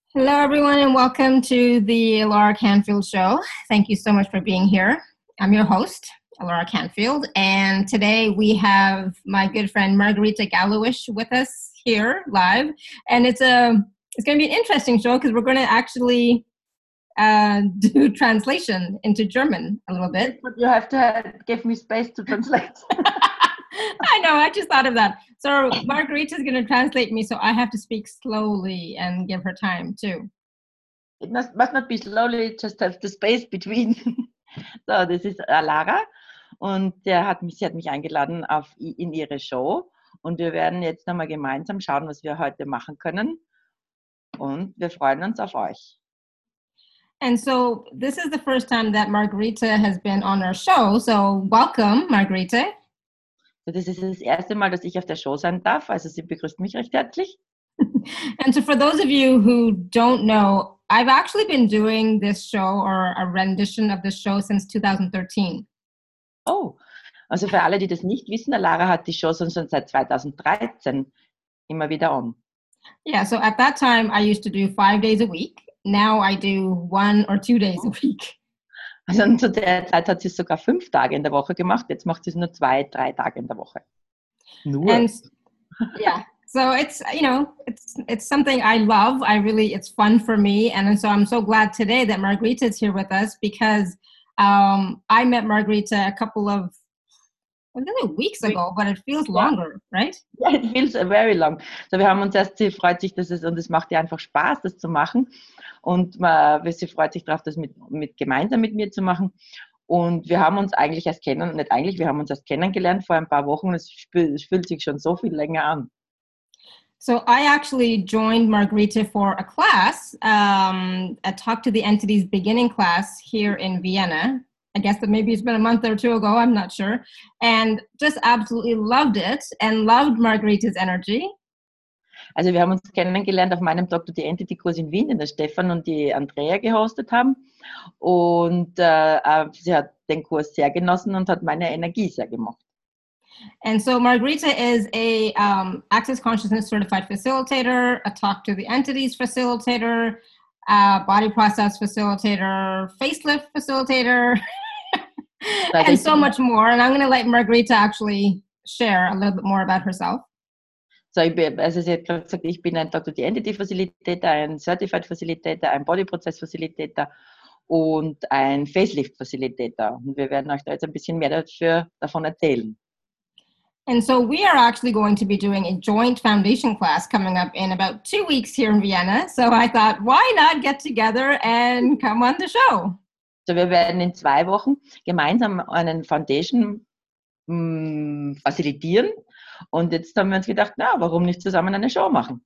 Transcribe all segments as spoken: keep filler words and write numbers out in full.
Hello, everyone, and welcome to the Laura Canfield Show. Thank you so much for being here. I'm your host, Laura Canfield, and today we have my good friend Margarita Gallowish with us here live. And it's a it's going to be an interesting show because we're going to actually uh, do translation into German a little bit. But you have to have, give me space to translate. I know, I just thought of that. So Margarita is going to translate me, so I have to speak slowly and give her time too. It must, must not be slowly, just have the space between. So, das ist Lara und der hat mich, sie hat mich eingeladen auf, in ihre Show und wir werden jetzt nochmal gemeinsam schauen, was wir heute machen können und wir freuen uns auf euch. And so this is the first time that Margarita has been on our show, so welcome, Margarita. Das ist das erste Mal, dass ich auf der Show sein darf, also sie begrüßt mich recht herzlich. And so for those of you who don't know, I've actually been doing this show or a rendition of this show since two thousand thirteen. Oh, also für alle, die das nicht wissen, Lara hat die Show schon seit zweitausenddreizehn immer wieder on. Yeah, so at that time I used to do five days a week. Now I do one or two days a week. Also zu der Zeit hat sie es sogar fünf Tage in der Woche gemacht. Jetzt macht sie es nur zwei, drei Tage in der Woche. Nur. And yeah, so it's, you know, it's it's something I love. I really, it's fun for me. And so I'm so glad today that Margarita is here with us because um, I met Margarita a couple of, I don't know, weeks ago, but it feels longer, yeah. Right? Yeah, it feels very long. So wir haben uns erst, sie freut sich, dass es, und es macht ihr einfach Spaß, das zu machen. Und man, sie freut sich darauf, das mit, mit, gemeinsam mit mir zu machen. Und wir haben uns eigentlich erst kennen, nicht eigentlich, wir haben uns erst kennengelernt vor ein paar Wochen. Es fühlt, es fühlt sich schon so viel länger an. So I actually joined Margarita for a class, um, a Talk to the Entities beginning class here in Vienna. I guess that maybe it's been a month or two ago, I'm not sure. And just absolutely loved it and loved Margarita's energy. Also wir haben uns kennengelernt auf meinem Talk to the Entity Kurs in Wien, den der Stefan und die Andrea gehostet haben. Und äh, sie hat den Kurs sehr genossen und hat meine Energie sehr gemocht. And so Margarita is a um, Access Consciousness Certified Facilitator, a Talk to the Entities Facilitator, a Body Process Facilitator, Facelift Facilitator, and so much more. And I'm going to let Margarita actually share a little bit more about herself. So, ich bin, also sie hat gesagt, ich bin ein Talk to the Entity Facilitator, ein Certified Facilitator, ein Body Process Facilitator und ein Facelift Facilitator. Und wir werden euch da jetzt ein bisschen mehr dafür, davon erzählen. And so we are actually going to be doing a joint foundation class coming up in about two weeks here in Vienna. So I thought, why not get together and come on the show? So wir werden in zwei Wochen gemeinsam einen Foundation mh, facilitieren. Und jetzt haben wir uns gedacht, na, warum nicht zusammen eine Show machen?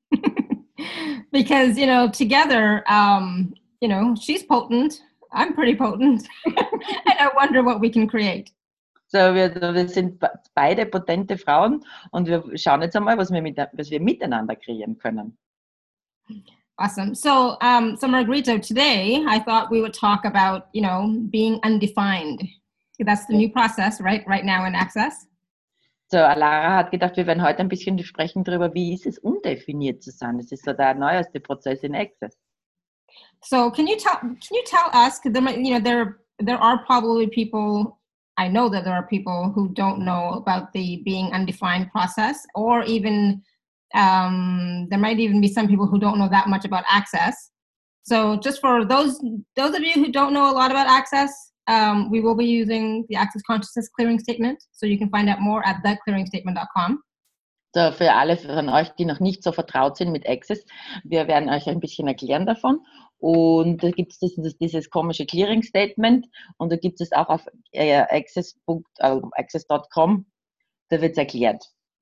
Because, you know, together, um, you know, she's potent, I'm pretty potent, and I wonder what we can create. So wir, wir sind beide potente Frauen und wir schauen jetzt einmal, was wir, mit, was wir miteinander kreieren können. Awesome. So, um, so Margarita, today I thought we would talk about, you know, being undefined. That's the new process, right? Right now in Access. So, Lara hat gedacht, wir werden heute ein bisschen sprechen darüber, wie ist es, undefiniert zu sein. Das ist so der neueste Prozess in Access. So, can you tell, can you tell us, because there, you know, there, there are probably people, I know that there are people who don't know about the being undefined process, or even um, there might even be some people who don't know that much about Access. So, just for those those of you who don't know a lot about Access, Um, we will be using the Access Consciousness Clearing Statement, so you can find out more at the clearing statement dot com. So, für alle von euch, die noch nicht so vertraut sind mit Access, wir werden euch ein bisschen erklären davon. Und da gibt es dieses, dieses komische Clearing Statement und da gibt es auch auf äh, access dot com, da wird es erklärt.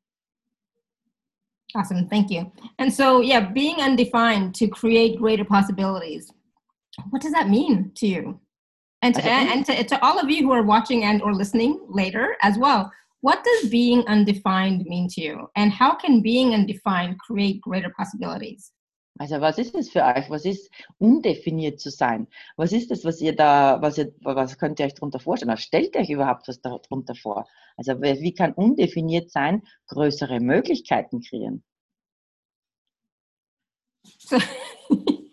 Awesome, thank you. And so, yeah, being undefined to create greater possibilities. What does that mean to you? And, to, and to, to all of you who are watching and or listening later as well, what does being undefined mean to you? And how can being undefined create greater possibilities? Also was ist es für euch? Was ist undefiniert zu sein? Was ist das, was ihr da, was ihr, was könnt ihr euch darunter vorstellen? Was stellt euch überhaupt was darunter vor? Also wie kann undefiniert sein größere Möglichkeiten kreieren? So,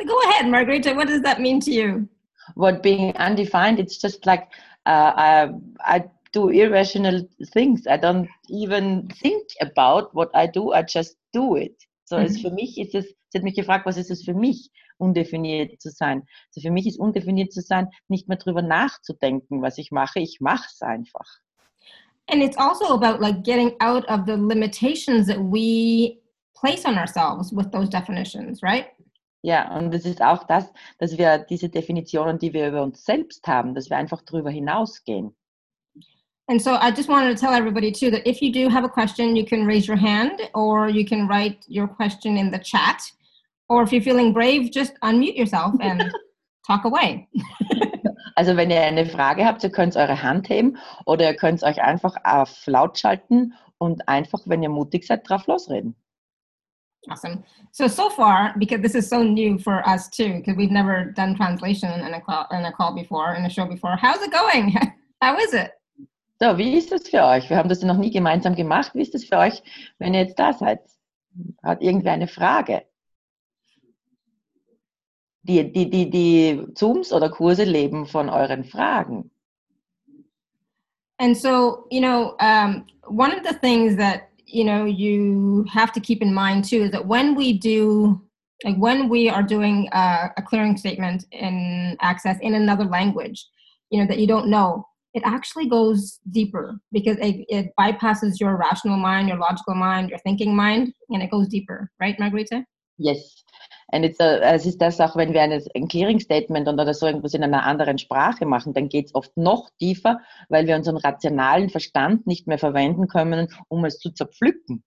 So go ahead, Margarita. What does that mean to you? What being undefined? It's just like uh, I, I do irrational things. I don't even think about what I do. I just do it. So Mhm. es für mich ist es, sie hat mich gefragt, was ist es für mich, undefiniert zu sein. Also für mich ist undefiniert zu sein, nicht mehr drüber nachzudenken, was ich mache. Ich mache es einfach. And it's also about like getting out of the limitations that we place on ourselves with those definitions, right? Ja, und es ist auch das, dass wir diese Definitionen, die wir über uns selbst haben, dass wir einfach drüber hinausgehen. And so I just wanted to tell everybody too that if you do have a question, you can raise your hand or you can write your question in the chat. Or if you're feeling brave, just unmute yourself and talk away. Also wenn ihr eine Frage habt, ihr könnt eure Hand heben oder ihr könnt euch einfach auf laut schalten und einfach, wenn ihr mutig seid, drauf losreden. Awesome. So, so far, because this is so new for us too, because we've never done translation in a call, in a call before, in a show before. How's it going? How is it? So, wie ist das für euch? Wir haben das ja noch nie gemeinsam gemacht. Wie ist das für euch, wenn ihr jetzt da seid? Hat irgendwer eine Frage? Die, die, die, die Zooms oder Kurse leben von euren Fragen. And so, you know, um, one of the things that, you know, you have to keep in mind too is that when we do, like when we are doing a, a clearing statement in Access in another language, you know, that you don't know, it actually goes deeper because it, it bypasses your rational mind, your logical mind, your thinking mind, and it goes deeper, right, Margarita? Yes. Und it's a, es ist das auch, wenn wir eine, ein Clearing-Statement oder so irgendwas in einer anderen Sprache machen, dann geht es oft noch tiefer, weil wir unseren rationalen Verstand nicht mehr verwenden können, um es zu zerpflücken.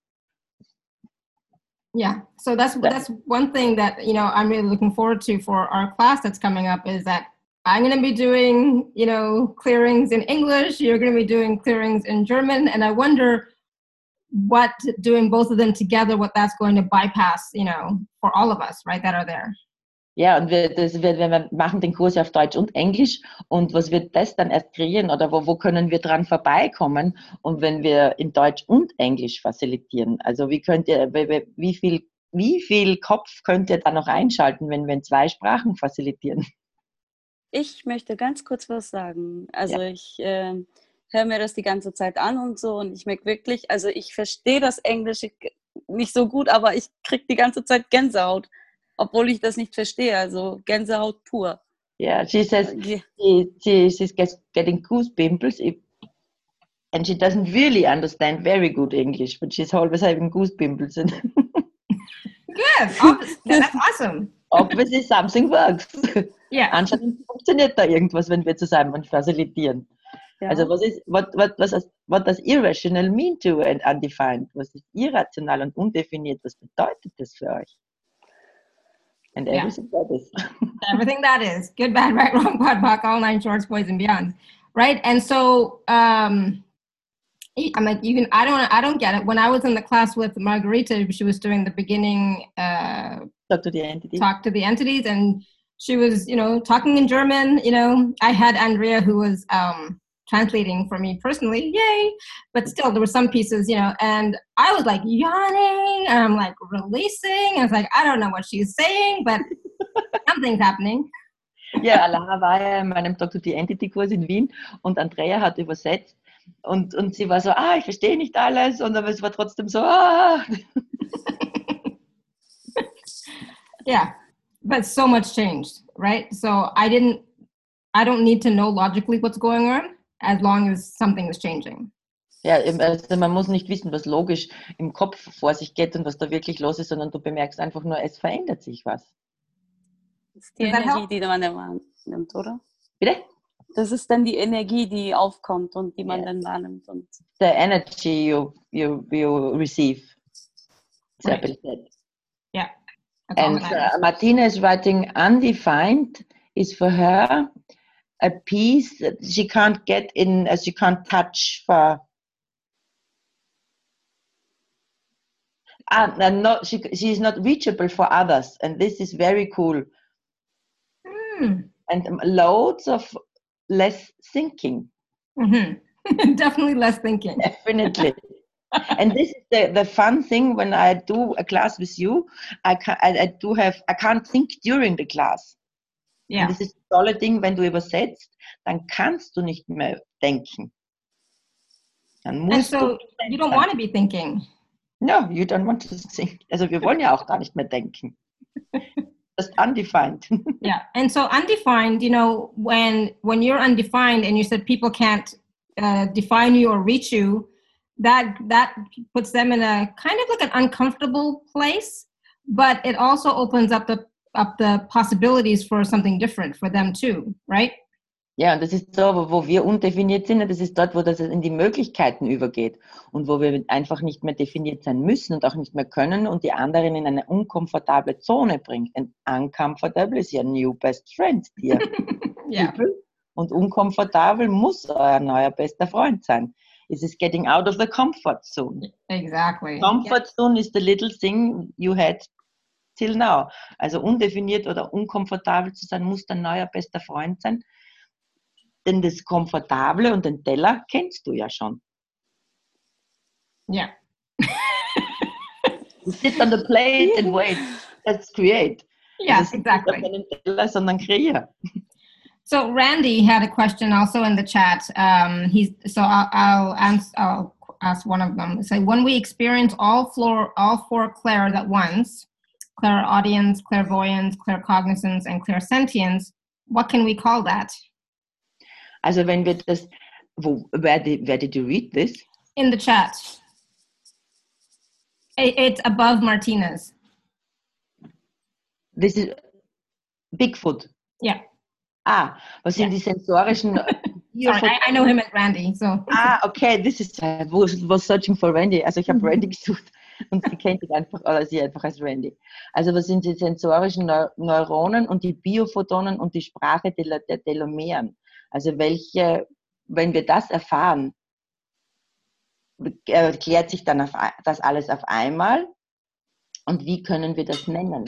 Yeah, so that's that's one thing that, you know, I'm really looking forward to for our class that's coming up is that I'm going to be doing, you know, clearings in English, you're going to be doing clearings in German, and I wonder what doing both of them together, what that's going to bypass, you know, for all of us, right, that are there. Ja, und wir, das, wir, wir machen den Kurs auf Deutsch und Englisch und was wird das dann erst kreieren oder wo, wo können wir dran vorbeikommen und wenn wir in Deutsch und Englisch facilitieren? Also wie könnt ihr, wie viel, wie viel Kopf könnt ihr da noch einschalten, wenn wir in zwei Sprachen facilitieren? Ich möchte ganz kurz was sagen. Also Ja. ich äh, höre mir das die ganze Zeit an und so und ich merke wirklich, also ich verstehe das Englische nicht so gut, aber ich kriege die ganze Zeit Gänsehaut, obwohl ich das nicht verstehe, also Gänsehaut pur. Yeah, she says Yeah. she, she, she's get, getting goosebumps if, and she doesn't really understand very good English, but she's always having goosebumps. And Good. Obviously, that's awesome. obviously something works. Yeah. Anscheinend funktioniert da irgendwas, wenn wir zusammen facilitieren. Ja. Also was ist, what, what, was, what does irrational mean to and undefined? Was ist irrational und undefiniert? Was bedeutet das für euch? And Yeah. everything that is. Everything that is good, bad, right, wrong, pod, poc, all nine shorts, boys and beyond, right? And so, um, I'm like, you can. I don't. I don't get it. When I was in the class with Margarita, she was doing the beginning uh, Talk to the entity. talk to the entities, and she was, you know, talking in German. You know, I had Andrea who was um, translating for me personally, yay! But still, there were some pieces, you know, and I was like yawning, and I'm like releasing. And it's like I don't know what she's saying, but something's happening. Ja, Alana war ja in meinem Talk to the Entity Kurs in Wien und Andrea hat übersetzt und, und sie war so, ah, ich verstehe nicht alles und aber es war trotzdem so, ah. Yeah, but so much changed, right? So I didn't, I don't need to know logically what's going on as long as something is changing. Ja, also man muss nicht wissen, was logisch im Kopf vor sich geht und was da wirklich los ist, sondern du bemerkst einfach nur, es verändert sich was. Das ist die Does that Energie, help? die man dann wahrnimmt, oder? Bitte? Das ist dann die Energie, die aufkommt und die man Ja. dann wahrnimmt. Und The energy you, you, you receive. Right. Isabel said. Yeah. That's all And that matters. uh, Martina is writing, undefined is for her a piece that she can't get in, as she can't touch for. And, and not, she, she is not reachable for others, and this is very cool. Hmm. And um, loads of less thinking, Mm-hmm. Definitely less thinking. definitely. And this is the, the fun thing when I do a class with you. I, can, I, I do have, I can't think during the class. Yeah. Und das ist das tolle Ding, wenn du übersetzt, dann kannst du nicht mehr denken. Dann musst And so du you don't want to be thinking. No, you don't want to think. Also wir wollen ja auch gar nicht mehr denken. That's undefined. Yeah, and so undefined, you know, when when you're undefined and you said people can't uh, define you or reach you, that that puts them in a kind of like an uncomfortable place, but it also opens up the up the possibilities for something different for them too, right? Ja, und das ist so, wo, wo wir undefiniert sind, das ist dort, wo das in die Möglichkeiten übergeht und wo wir einfach nicht mehr definiert sein müssen und auch nicht mehr können und die anderen in eine unkomfortable Zone bringt. And uncomfortable is your new best friend, dear. Yeah. Und unkomfortabel muss euer neuer bester Freund sein. It is getting out of the comfort zone. Exactly. Comfort zone is the little thing you had till now. Also undefiniert oder unkomfortabel zu sein, muss dein neuer bester Freund sein. Denn das Komfortable und den Teller kennst du ja schon. Yeah. You sit on the plate and wait. Let's create. Yes, Also exactly. nicht auf den Teller, sondern kreieren. So Randy had a question also in the chat. Um, he's so I'll, I'll answer. I'll ask one of them. So when we experience all four, all four clairs at once, clairaudience, clairvoyance, claircognizance, and clairsentience, what can we call that? Also wenn wir das, wo, where did, where did you read this? In the chat. It, it's above Martinez. This is Bigfoot. Yeah. Ah, was sind Yeah. die sensorischen... Sorry, I, I know him as Randy. So. Ah, okay, this is, I was, was searching for Randy. Also ich habe Randy gesucht und sie kennt ihn einfach, oder sie einfach als Randy. Also was sind die sensorischen Neu Neuronen und die Biophotonen und die Sprache der, der Telomeren? Also welche, wenn wir das erfahren, erklärt sich dann auf, das alles auf einmal und wie können wir das nennen?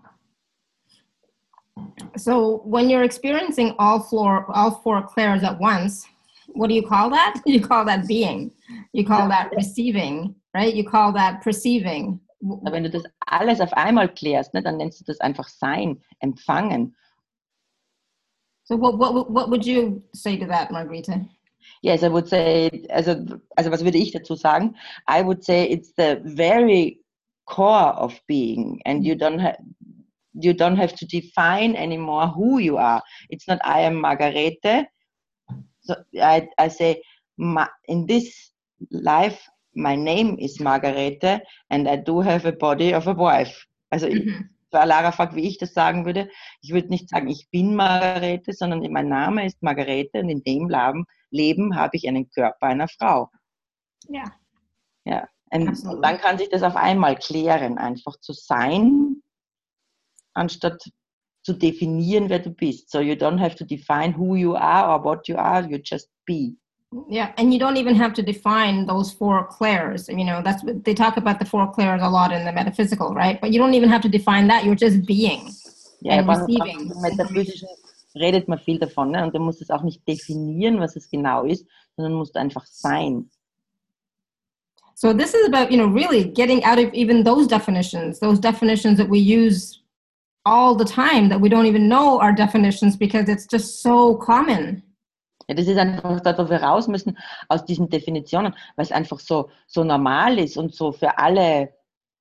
So when you're experiencing all four, all four clairs at once, what do you call that? You call that being. You call that receiving, right? You call that perceiving. Wenn du das alles auf einmal klärst, ne, dann nennst du das einfach Sein, Empfangen. So what, what, what would you say to that, Margarita? Yes, I would say, also, also was würde ich dazu sagen? I would say it's the very core of being and you don't have you don't have to define anymore who you are. It's not I am Margarete. So I, I say in this life my name is Margarete and I do have a body of a wife. Also mhm. Weil Lara fragt, wie ich das sagen würde. Ich würde nicht sagen, ich bin Margarete, sondern mein Name ist Margarete und in dem Leben, Leben habe ich einen Körper einer Frau. Ja. Ja. Und, und dann kann sich das auf einmal klären, einfach zu sein, anstatt zu definieren, wer du bist. So you don't have to define who you are or what you are, you just be. Yeah, and you don't even have to define those four clairs. You know, that's what they talk about the four clairs a lot in the metaphysical, right? But you don't even have to define that. You're just being ja, and receiving. Im Metaphysischen redet man viel davon, ne? Und du musst es auch nicht definieren, was es genau ist, sondern musst einfach sein. So this is about, you know, really getting out of even those definitions, those definitions that we use all the time that we don't even know are definitions because it's just so common. Ja, das ist einfach dort, wo wir raus müssen aus diesen Definitionen, weil es einfach so, so normal ist und so für alle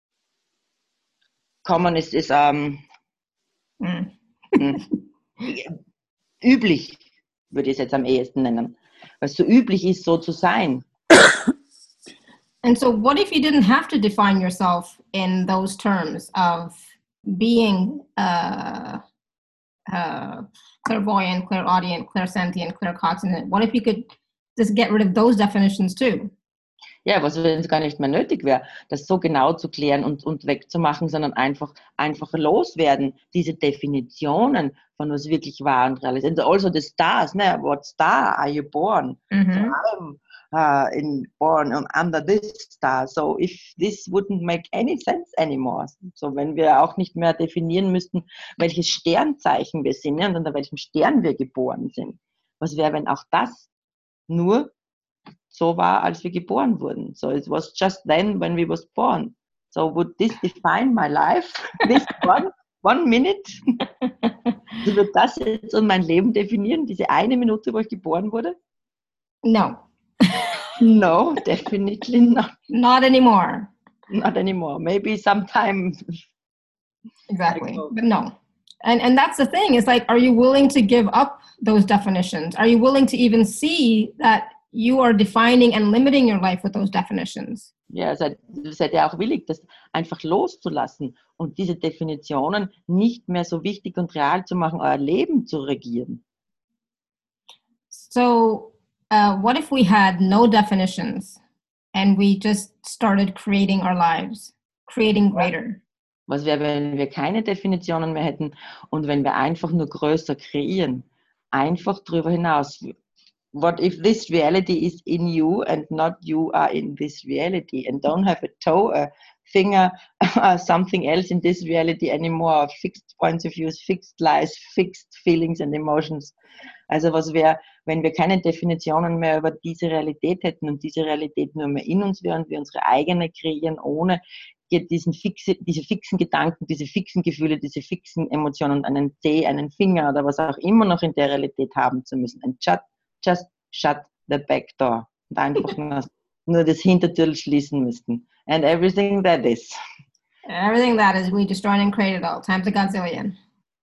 common ist, ist ähm, mm. üblich, würde ich es jetzt am ehesten nennen, weil es so üblich ist, so zu sein. And so what if you didn't have to define yourself in those terms of being uh, uh, clairvoyant, clairaudient, clairsentient, claircognizant? What if you could just get rid of those definitions too? Ja, was wenn es gar nicht mehr nötig wäre, das so genau zu klären und, und wegzumachen, sondern einfach, einfach loswerden, diese Definitionen von was wirklich wahr und real ist. And also the stars, ne? What star are you born? Mm-hmm. So I'm uh, in, born on, under this star. So if this wouldn't make any sense anymore. So wenn wir auch nicht mehr definieren müssten, welches Sternzeichen wir sind, ne? Und unter welchem Stern wir geboren sind. Was wäre, wenn auch das nur so war, als wir geboren wurden. So it was just then when we was born. So would this define my life? This one, one minute? Also wird das jetzt und mein Leben definieren, diese eine Minute, wo ich geboren wurde? No. No, definitely not. Not anymore. Not anymore. Maybe sometime. Exactly. But no. And and that's the thing. It's like, are you willing to give up those definitions? Are you willing to even see that you are defining and limiting your life with those definitions? Ja, seid, seid ihr auch willig, das einfach loszulassen und diese Definitionen nicht mehr so wichtig und real zu machen, euer Leben zu regieren. So, uh, what if we had no definitions and we just started creating our lives, creating greater? Was wäre, wenn wir keine Definitionen mehr hätten und wenn wir einfach nur größer kreieren, einfach drüber hinaus? What if this reality is in you and not you are in this reality and don't have a toe, a finger, uh, something else in this reality anymore, fixed points of view, fixed lies, fixed feelings and emotions. Also was wäre, wenn wir keine Definitionen mehr über diese Realität hätten und diese Realität nur mehr in uns wäre und wir unsere eigene kreieren, ohne diesen fixe, diese fixen Gedanken, diese fixen Gefühle, diese fixen Emotionen und einen Zeh, einen Finger oder was auch immer noch in der Realität haben zu müssen. And just, just shut the back door. Und einfach nur, nur das Hintertür schließen müssten. And everything that is. Everything that is, we destroyed and created all, times a gazillion.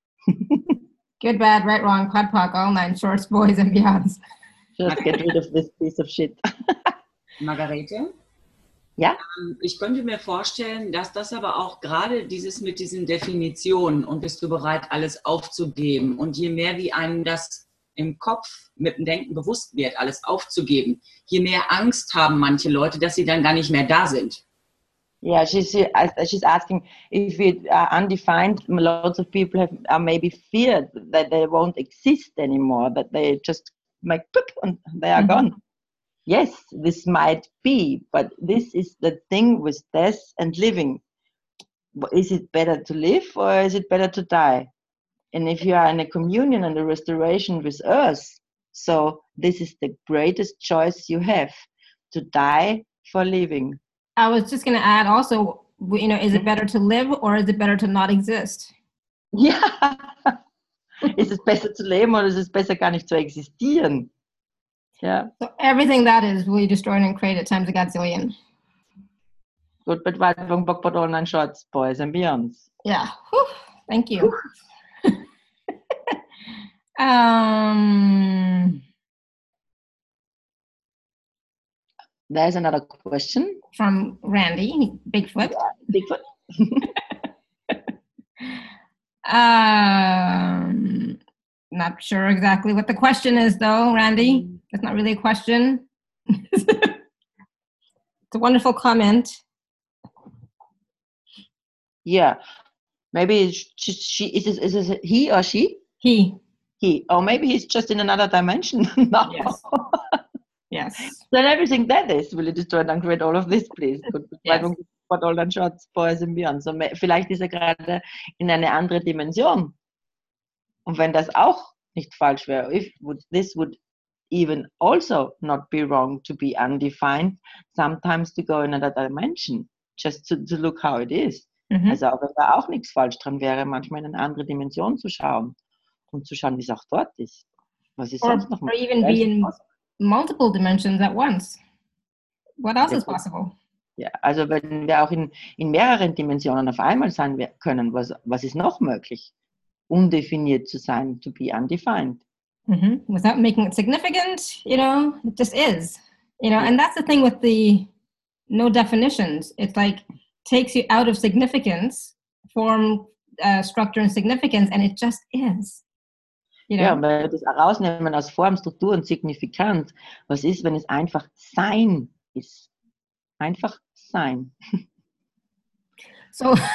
Good, bad, right, wrong, P O D, P O C, all nine, shorts, boys and beyonds. Just get rid of this piece of shit. Margarete? Ja? Ich könnte mir vorstellen, dass das aber auch gerade dieses mit diesen Definitionen und bist du bereit, alles aufzugeben und je mehr wie einem das im Kopf mit dem Denken bewusst wird, alles aufzugeben, je mehr Angst haben manche Leute, dass sie dann gar nicht mehr da sind. Yeah, she's, she's asking if it uh, undefined, lots of people have uh, maybe feared that they won't exist anymore, that they just make poop and they are mm-hmm. gone. Yes, this might be, but this is the thing with death and living. Is it better to live or is it better to die? And if you are in a communion and a restoration with earth, so this is the greatest choice you have, to die for living. I was just going to add also, you know, is it better to live or is it better to not exist? Ja, ist es besser zu leben oder ist es besser gar nicht zu existieren? Yeah. So everything that is, we destroyed and created times a gazillion. Good, but why don't talk about online shorts, boys and beyonds? Yeah. Whew. Thank you. um, There's another question from Randy, Bigfoot. Yeah, Bigfoot. um, not sure exactly what the question is, though, Randy. It's not really a question. It's a wonderful comment. Yeah, maybe she, she is, it, is it he or she? He. He. Or maybe he's just in another dimension now. Yes. Yes. Then everything that is, will you destroy and create all of this, please? Yes. But all the shots, boys and beyond. So vielleicht ist er gerade in eine andere Dimension. Und wenn das auch nicht falsch wäre, if would, this would even also not be wrong to be undefined, sometimes to go in another dimension, just to, to look how it is. Mhm. Also auch wenn da auch nichts falsch dran wäre, manchmal in eine andere Dimension zu schauen und zu schauen, wie es auch dort ist. Was ist or, sonst noch? Or even be in multiple dimensions at once. What else ja, is possible? Ja, also wenn wir auch in, in mehreren Dimensionen auf einmal sein können, was, was ist noch möglich? Undefiniert zu sein, to be undefined. Mm-hmm. Without making it significant, you know, it just is. You know, and that's the thing with the no definitions. It's like takes you out of significance, form, uh, structure and significance, and it just is. You know? Ja, weil wir das rausnehmen aus Form, Struktur und Signifikanz. Was ist, wenn es einfach Sein ist? Einfach Sein. So,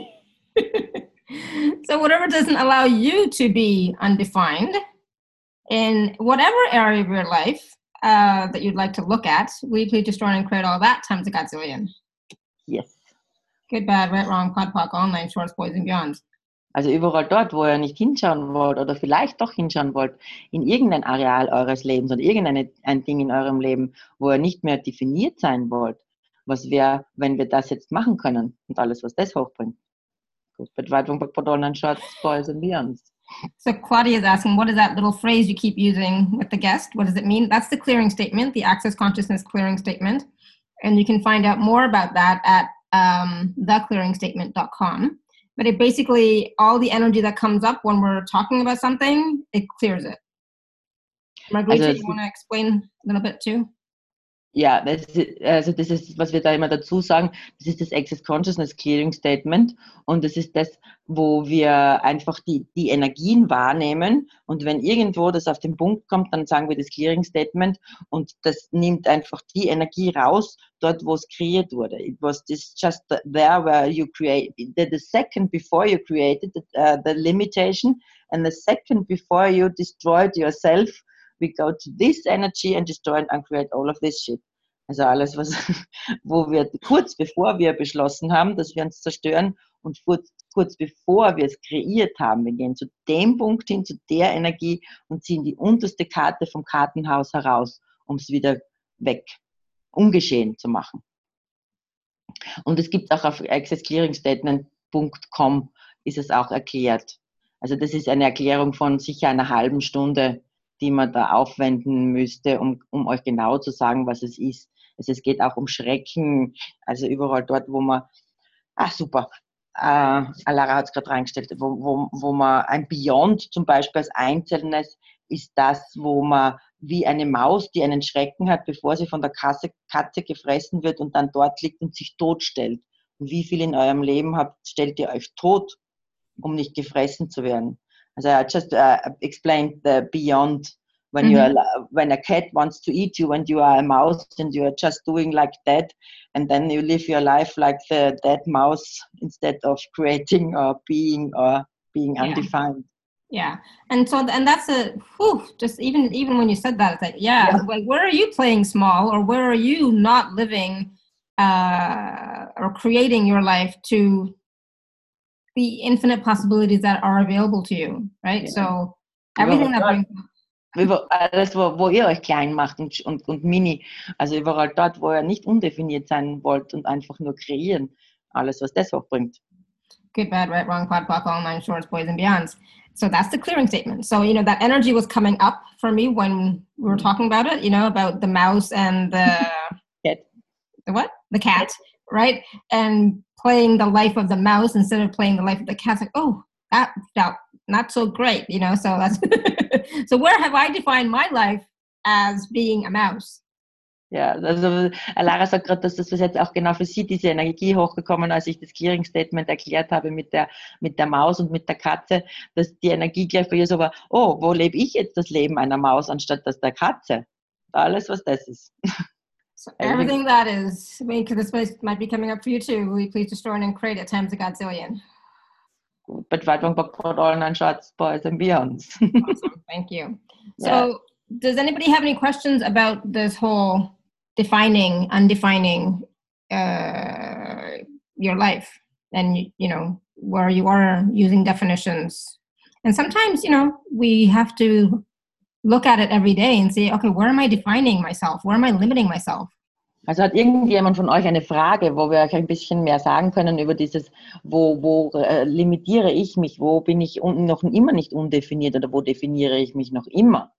so whatever doesn't allow you to be undefined in whatever area of your life uh, that you'd like to look at, we please destroy and create all that times a gazillion. Yes. Good, bad, right, wrong, P O D, P O C, all nine, shorts, boys and beyonds. Also überall dort, wo ihr nicht hinschauen wollt oder vielleicht doch hinschauen wollt, in irgendein Areal eures Lebens oder irgendein ein Ding in eurem Leben, wo ihr nicht mehr definiert sein wollt. Was wäre, wenn wir das jetzt machen können und alles, was das hochbringt? Gut, Bedeutung bei Shots, Boys and Beyonds. So Claudia is asking, what is that little phrase you keep using with the guest? What does it mean? That's the clearing statement, the Access Consciousness clearing statement. And you can find out more about that at um, the clearing statement dot com. But it basically, all the energy that comes up when we're talking about something, it clears it. Margarita, also, you want to explain a little bit too? Ja, das ist, also das ist, was wir da immer dazu sagen, das ist das Access Consciousness Clearing Statement und das ist das, wo wir einfach die, die Energien wahrnehmen und wenn irgendwo das auf den Punkt kommt, dann sagen wir das Clearing Statement und das nimmt einfach die Energie raus, dort wo es kreiert wurde. It was this just there where you create, the, the second before you created the, uh, the limitation and the second before you destroyed yourself, we go to this energy and destroy and create all of this shit. Also alles, was, wo wir kurz bevor wir beschlossen haben, dass wir uns zerstören und kurz, kurz bevor wir es kreiert haben, wir gehen zu dem Punkt hin, zu der Energie und ziehen die unterste Karte vom Kartenhaus heraus, um es wieder weg, ungeschehen zu machen. Und es gibt auch auf access clearing statement dot com ist es auch erklärt. Also das ist eine Erklärung von sicher einer halben Stunde, die man da aufwenden müsste, um, um euch genau zu sagen, was es ist. Also es geht auch um Schrecken, also überall dort, wo man, ah super, äh, Alara hat es gerade reingestellt, wo, wo, wo man ein Beyond zum Beispiel als Einzelnes ist das, wo man wie eine Maus, die einen Schrecken hat, bevor sie von der Katze, Katze gefressen wird und dann dort liegt und sich totstellt. Und wie viel in eurem Leben habt, stellt ihr euch tot, um nicht gefressen zu werden? Also I just uh, explained the beyond when mm-hmm. you are, when a cat wants to eat you and you are a mouse and you are just doing like that and then you live your life like the dead mouse instead of creating or being or being yeah. undefined. Yeah, and so and that's a whew, just even even when you said that, it's like yeah, yeah. like where are you playing small or where are you not living uh, or creating your life to the infinite possibilities that are available to you, right? Yeah. So everything that brings über alles, wo, wo ihr euch klein macht und, und, und mini, also überall dort, wo ihr nicht undefiniert sein wollt und einfach nur kreieren, alles, was das auch bringt. Good, bad, right, wrong, pod, pop, all nine shorts, boys and beyonds. So that's the clearing statement. So, you know, that energy was coming up for me when we were talking about it, you know, about the mouse and the... Cat. The what? The cat, right? And playing the life of the mouse instead of playing the life of the cat. It's like, oh, that felt not so great, you know, so that's... So where have I defined my life as being a mouse? Ja, also Lara sagt gerade, dass das was jetzt auch genau für sie diese Energie hochgekommen, als ich das Clearing Statement erklärt habe mit der mit der Maus und mit der Katze, dass die Energie gleich bei ihr so war, oh, wo lebe ich jetzt das Leben einer Maus anstatt das der Katze? Alles, was das ist. So everything that is, I mean, because this might be coming up for you too, will you please destroy and create at times a godzillion? Bedeutung bei all nine shots, boys and beyonds. Awesome, thank you. So yeah. Does anybody have any questions about this whole defining, undefining uh, your life and, you know, where you are using definitions? And sometimes, you know, we have to look at it every day and say, okay, where am I defining myself? Where am I limiting myself? Also hat irgendjemand von euch eine Frage, wo wir euch ein bisschen mehr sagen können über dieses, wo, wo äh, limitiere ich mich, wo bin ich un- noch immer nicht undefiniert oder wo definiere ich mich noch immer?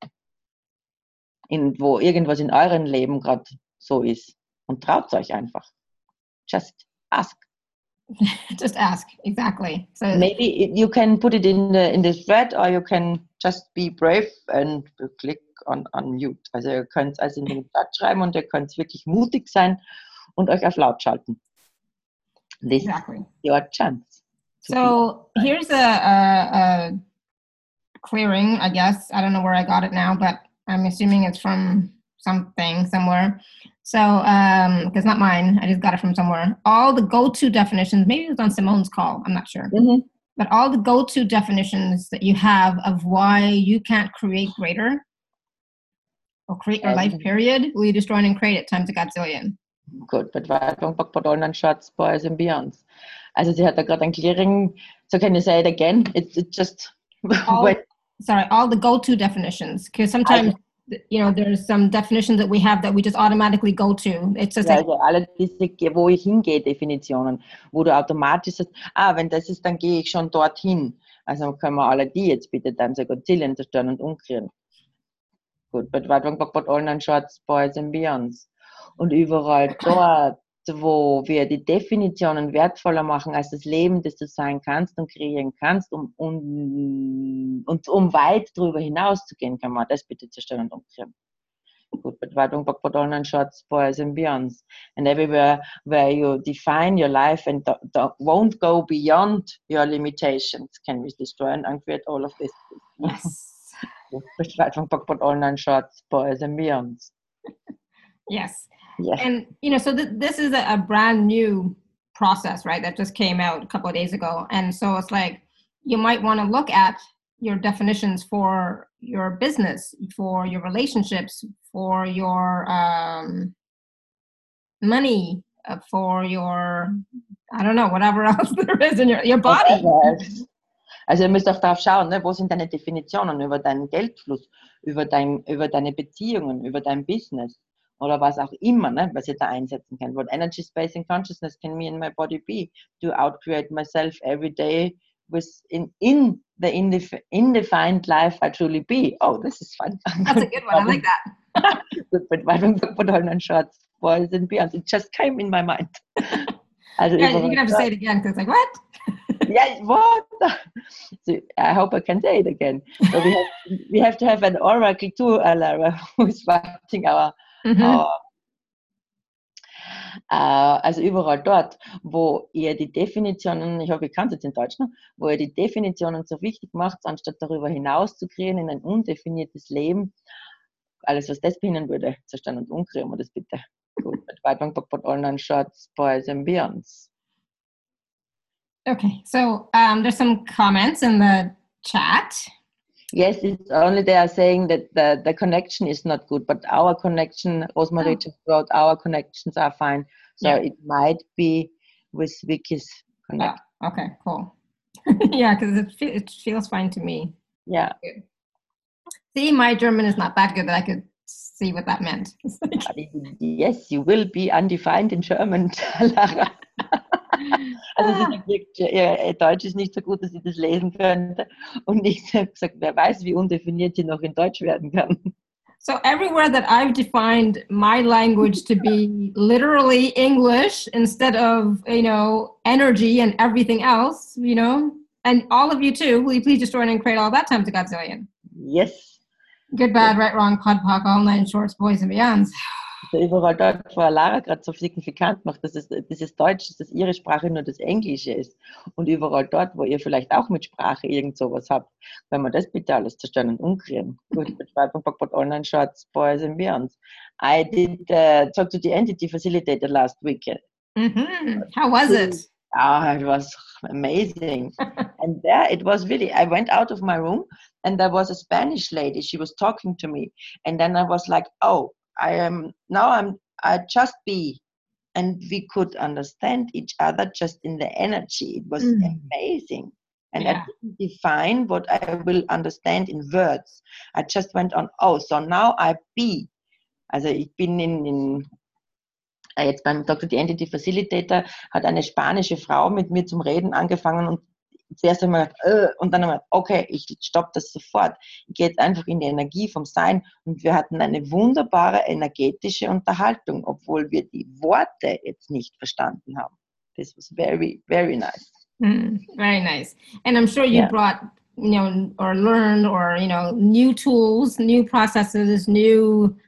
In, wo irgendwas in eurem Leben gerade so ist. Und traut euch einfach. Just ask. Just ask, exactly. So maybe you can put it in the, in the thread or you can just be brave and click on, on mute. Also ihr könnt es also in den Chat schreiben und ihr könnt wirklich mutig sein und euch auf laut schalten. This exactly. is your chance. So here's a, a, a clearing, I guess. I don't know where I got it now, but I'm assuming it's from something, somewhere. So, um, it's not mine. I just got it from somewhere. All the go-to definitions, maybe it was on Simone's call, I'm not sure. Mm-hmm. But all the go-to definitions that you have of why you can't create greater or create your life, period, will you destroy and create it times a godzillion? Good, but Bedeutung bei all nine shots, boys and beyonds. Also sie hat da gerade ein Clearing, so can you say it again? It's, it's just... All, when, sorry, all the go-to definitions, because sometimes, you know, there's some definitions that we have that we just automatically go to. It's just ja, like, also alle diese, wo ich hingehe, Definitionen, wo du automatisch sagst, ah, wenn das ist, dann gehe ich schon dorthin. Also können wir alle die jetzt bitte dann sogar Zillen zerstören und umkriegen. Gut, but what online Shorts, Boys and Beyonds. Und überall dort, wo wir die Definitionen wertvoller machen als das Leben, das du sein kannst und kreieren kannst, um, um, und um weit darüber hinaus zu gehen, kann man das bitte zerstören und umkehren. Good, but why don't put online Shorts, Boys and Beyonds? And everywhere where you define your life and do, do, won't go beyond your limitations, can we destroy and uncreate all of this? yes. But why don't put online Shorts, Boys and Beyonds? Yes. Yeah. And, you know, so th- this is a, a brand new process, right, that just came out a couple of days ago. And so it's like, you might want to look at your definitions for your business, for your relationships, for your um, money, uh, for your, I don't know, whatever else there is in your, your body. Also ihr müsst auch darauf schauen, ne? Wo sind deine Definitionen über deinen Geldfluss, über, dein, über deine Beziehungen, über dein Business oder was auch immer, ne? Was ihr da einsetzen könnt. What energy, space and consciousness can me and my body be to outcreate myself every day with in, in the indef- indefined life I truly be. Oh, this is fun. That's a good one. I like that. But why don't we put on Shorts, Boys and Beyonds? It just came in my mind. Also yeah, you're going to have to say it again because it's like, what? Yeah, what? So I hope I can say it again. So we have we have to have an oracle too, Lara, who is writing our, Mhm. our uh, also überall dort, wo ihr die Definitionen, ich hoffe, ich kann es jetzt in Deutsch, ne? Wo ihr die Definitionen so wichtig macht, anstatt darüber hinaus zu kreieren in ein undefiniertes Leben, alles, was das behindern würde, zerstören und umkriegen wir das bitte. Gut, mit Weitwang, Pop, Online, Shorts, Boys and Beyonds. Okay, so um, there's some comments in the chat. Yes, it's only they are saying that the, the connection is not good, but our connection, Rosemarie Oh. just wrote, our connections are fine. So Yeah. it might be with Vicky's connection. Oh, okay, cool. Yeah, because it, fe- it feels fine to me. Yeah. Yeah. See, my German is not that good that I could see what that meant. But it, yes, you will be undefined in German, Lara. Also sie sagt, ihr, ihr Deutsch ist nicht so gut, dass sie das lesen könnte. Und ich habe gesagt, wer weiß, wie undefiniert sie noch in Deutsch werden kann. So everywhere that I've defined my language to be literally English instead of, you know, energy and everything else, you know, and all of you too, will you please destroy and create all that times a godzillion? Yes. Good, bad, right, wrong, pod, poc, all nine shorts, boys and beyonds. Also überall dort, wo Lara gerade so signifikant macht, dass es dieses Deutsch, dass ihre Sprache nur das Englische ist. Und überall dort, wo ihr vielleicht auch mit Sprache irgend sowas habt, wenn wir das bitte alles zerstören und umkriegen. Gut, Beschreibung, Backbot, Online, Shorts, Boys and Beyonds. I did uh, talk to the entity facilitator last week. Mm-hmm. How was it? Ah, it was amazing. And there it was really, I went out of my room and there was a Spanish lady. She was talking to me. And then I was like, oh, I am, now I'm, I just be. And we could understand each other just in the energy. It was Mm. amazing. And Yeah. I didn't define what I will understand in words. I just went on, oh, so now I be. Also ich bin in, in jetzt beim Doktor The Entity Facilitator hat eine spanische Frau mit mir zum Reden angefangen und zuerst einmal äh, und dann einmal, okay, ich stoppe das sofort. Ich gehe jetzt einfach in die Energie vom Sein und wir hatten eine wunderbare energetische Unterhaltung, obwohl wir die Worte jetzt nicht verstanden haben. This was very, very nice. Mm, very nice. And I'm sure you Yeah. brought, you know, or learned or, you know, new tools, new processes, new,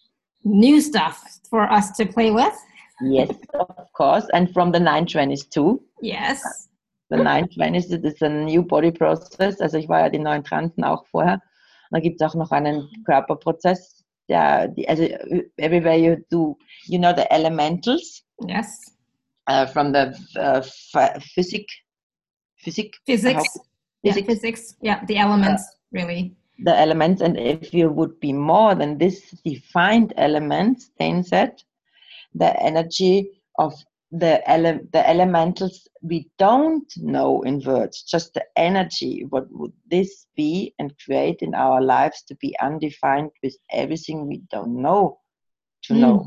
new stuff for us to play with. Yes, of course. And from the nine twenties too. Yes. The nine twenties is a new body process. Also ich war ja die neun Transen auch vorher. Und da gibt es auch noch einen Körperprozess. Der, die, also everywhere you do, you know the elementals Yes. uh, from the uh, f- physic, physic, Physics. Yeah, physics, physics. Yeah, the elements, really. the elements. And if you would be more than this defined elements, then said the energy of the ele- the elementals we don't know in words, just the energy. What would this be and create in our lives to be undefined with everything we don't know to Mm. know?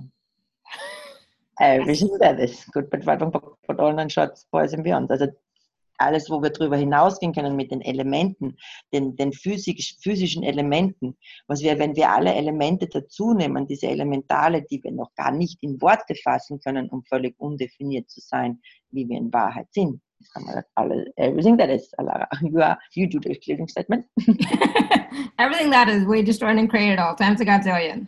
Everything that is good, but but all and shots, boys and beyond. Also alles, wo wir drüber hinausgehen können mit den Elementen, den, den physisch, physischen Elementen, was wir, wenn wir alle Elemente dazu nehmen, diese Elementale, die wir noch gar nicht in Worte fassen können, um völlig undefiniert zu sein, wie wir in Wahrheit sind. Das haben wir alle, everything that is, Alara, you, are, you do the clearing statement. Everything that is, we destroyed and created all, times a godzillion.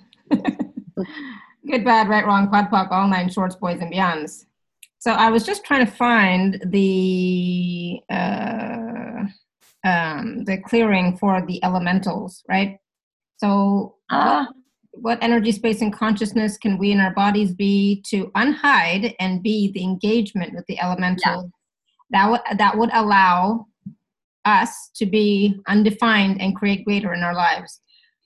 Good, bad, right, wrong, quad, poc, all nine shorts, boys and beyonds. So I was just trying to find the uh, um, the clearing for the elementals, right? So Ah. what, what energy, space, and consciousness can we in our bodies be to unhide and be the engagement with the elemental? Yeah. That would that would allow us to be undefined and create greater in our lives.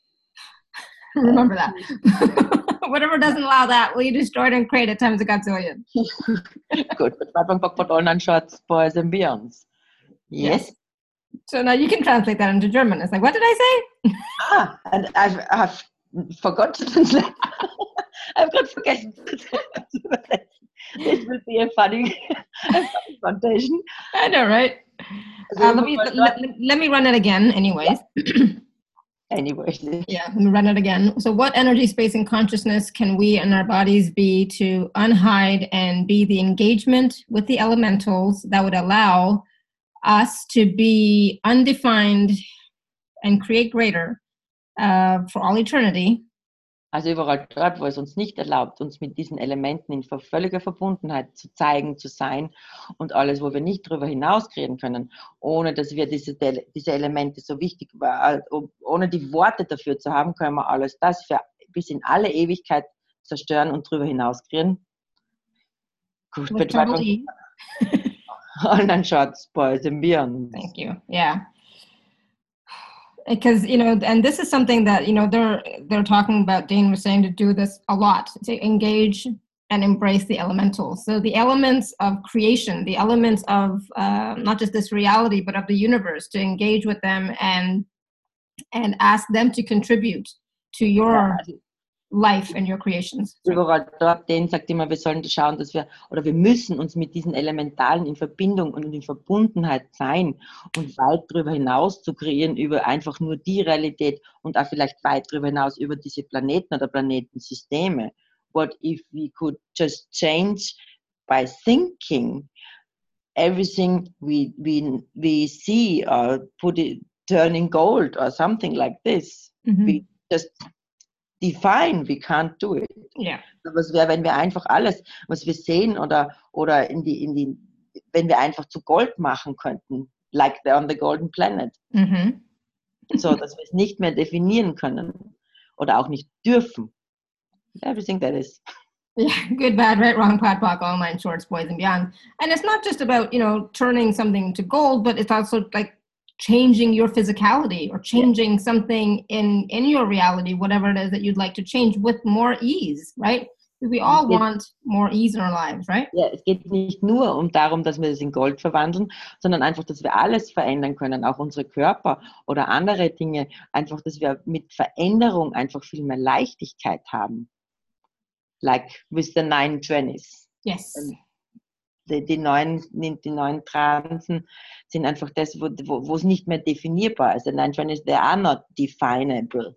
Remember that. Whatever doesn't allow that, we destroy it and create it times a godzillion. Good. But all nine shots, boys and beyonds. Yes. yes. So now you can translate that into German. It's like, what did I say? Ah, and I've, I've forgot to translate. I've got forgotten to translate. This will be a funny, a funny foundation. I know, right? Uh, let, me, let, let, let me run it again, anyways. Yeah. Anyways. Yeah, let me run it again. So what energy, space, and consciousness can we in our bodies be to unhide and be the engagement with the elementals that would allow us to be undefined and create greater uh, for all eternity? Also überall dort, wo es uns nicht erlaubt, uns mit diesen Elementen in völliger Verbundenheit zu zeigen, zu sein und alles, wo wir nicht darüber hinausreden können, ohne dass wir diese, diese Elemente so wichtig waren, ohne die Worte dafür zu haben, können wir alles das für bis in alle Ewigkeit zerstören und darüber hinausreden. Gut, totally. All nine shots, boys and beyond. Thank you. Yeah. Because, you know, and this is something that, you know, they're they're talking about, Dane was saying, to do this a lot, to engage and embrace the elementals. So the elements of creation, the elements of uh, not just this reality, but of the universe, to engage with them and and ask them to contribute to your life and your creations. Überall dort, denen sagt immer, wir sollen schauen, dass wir, oder wir müssen uns mit diesen Elementalen in Verbindung und in Verbundenheit sein und weit darüber hinaus zu kreieren, über einfach nur die Realität und auch vielleicht weit darüber hinaus über diese Planeten oder Planetensysteme. What if we could just change by thinking everything we we we see or put it turning gold or something like this? Mm-hmm. We just define, we can't do it. Yeah. Was wäre, wenn wir einfach alles, was wir sehen oder, oder in die, in die, wenn wir einfach zu Gold machen könnten, like they're on the golden planet. Mhm. So, dass wir es nicht mehr definieren können oder auch nicht dürfen. Everything that is. Yeah, good, bad, right, wrong, pod, poc, all nine shorts, boys and beyond. And it's not just about, you know, turning something to gold, but it's also like changing your physicality or changing something in, in your reality, whatever it is that you'd like to change with more ease, right? We all want more ease in our lives, right? Ja, es geht nicht nur um darum, dass wir das in Gold verwandeln, sondern einfach, dass wir alles verändern können, auch unsere Körper oder andere Dinge, einfach, dass wir mit Veränderung einfach viel mehr Leichtigkeit haben. Like with the nine twenties. Yes. Die, die, neuen, die neuen Transen sind einfach das, wo, wo, wo es nicht mehr definierbar ist. The nine twenties, they are not definable.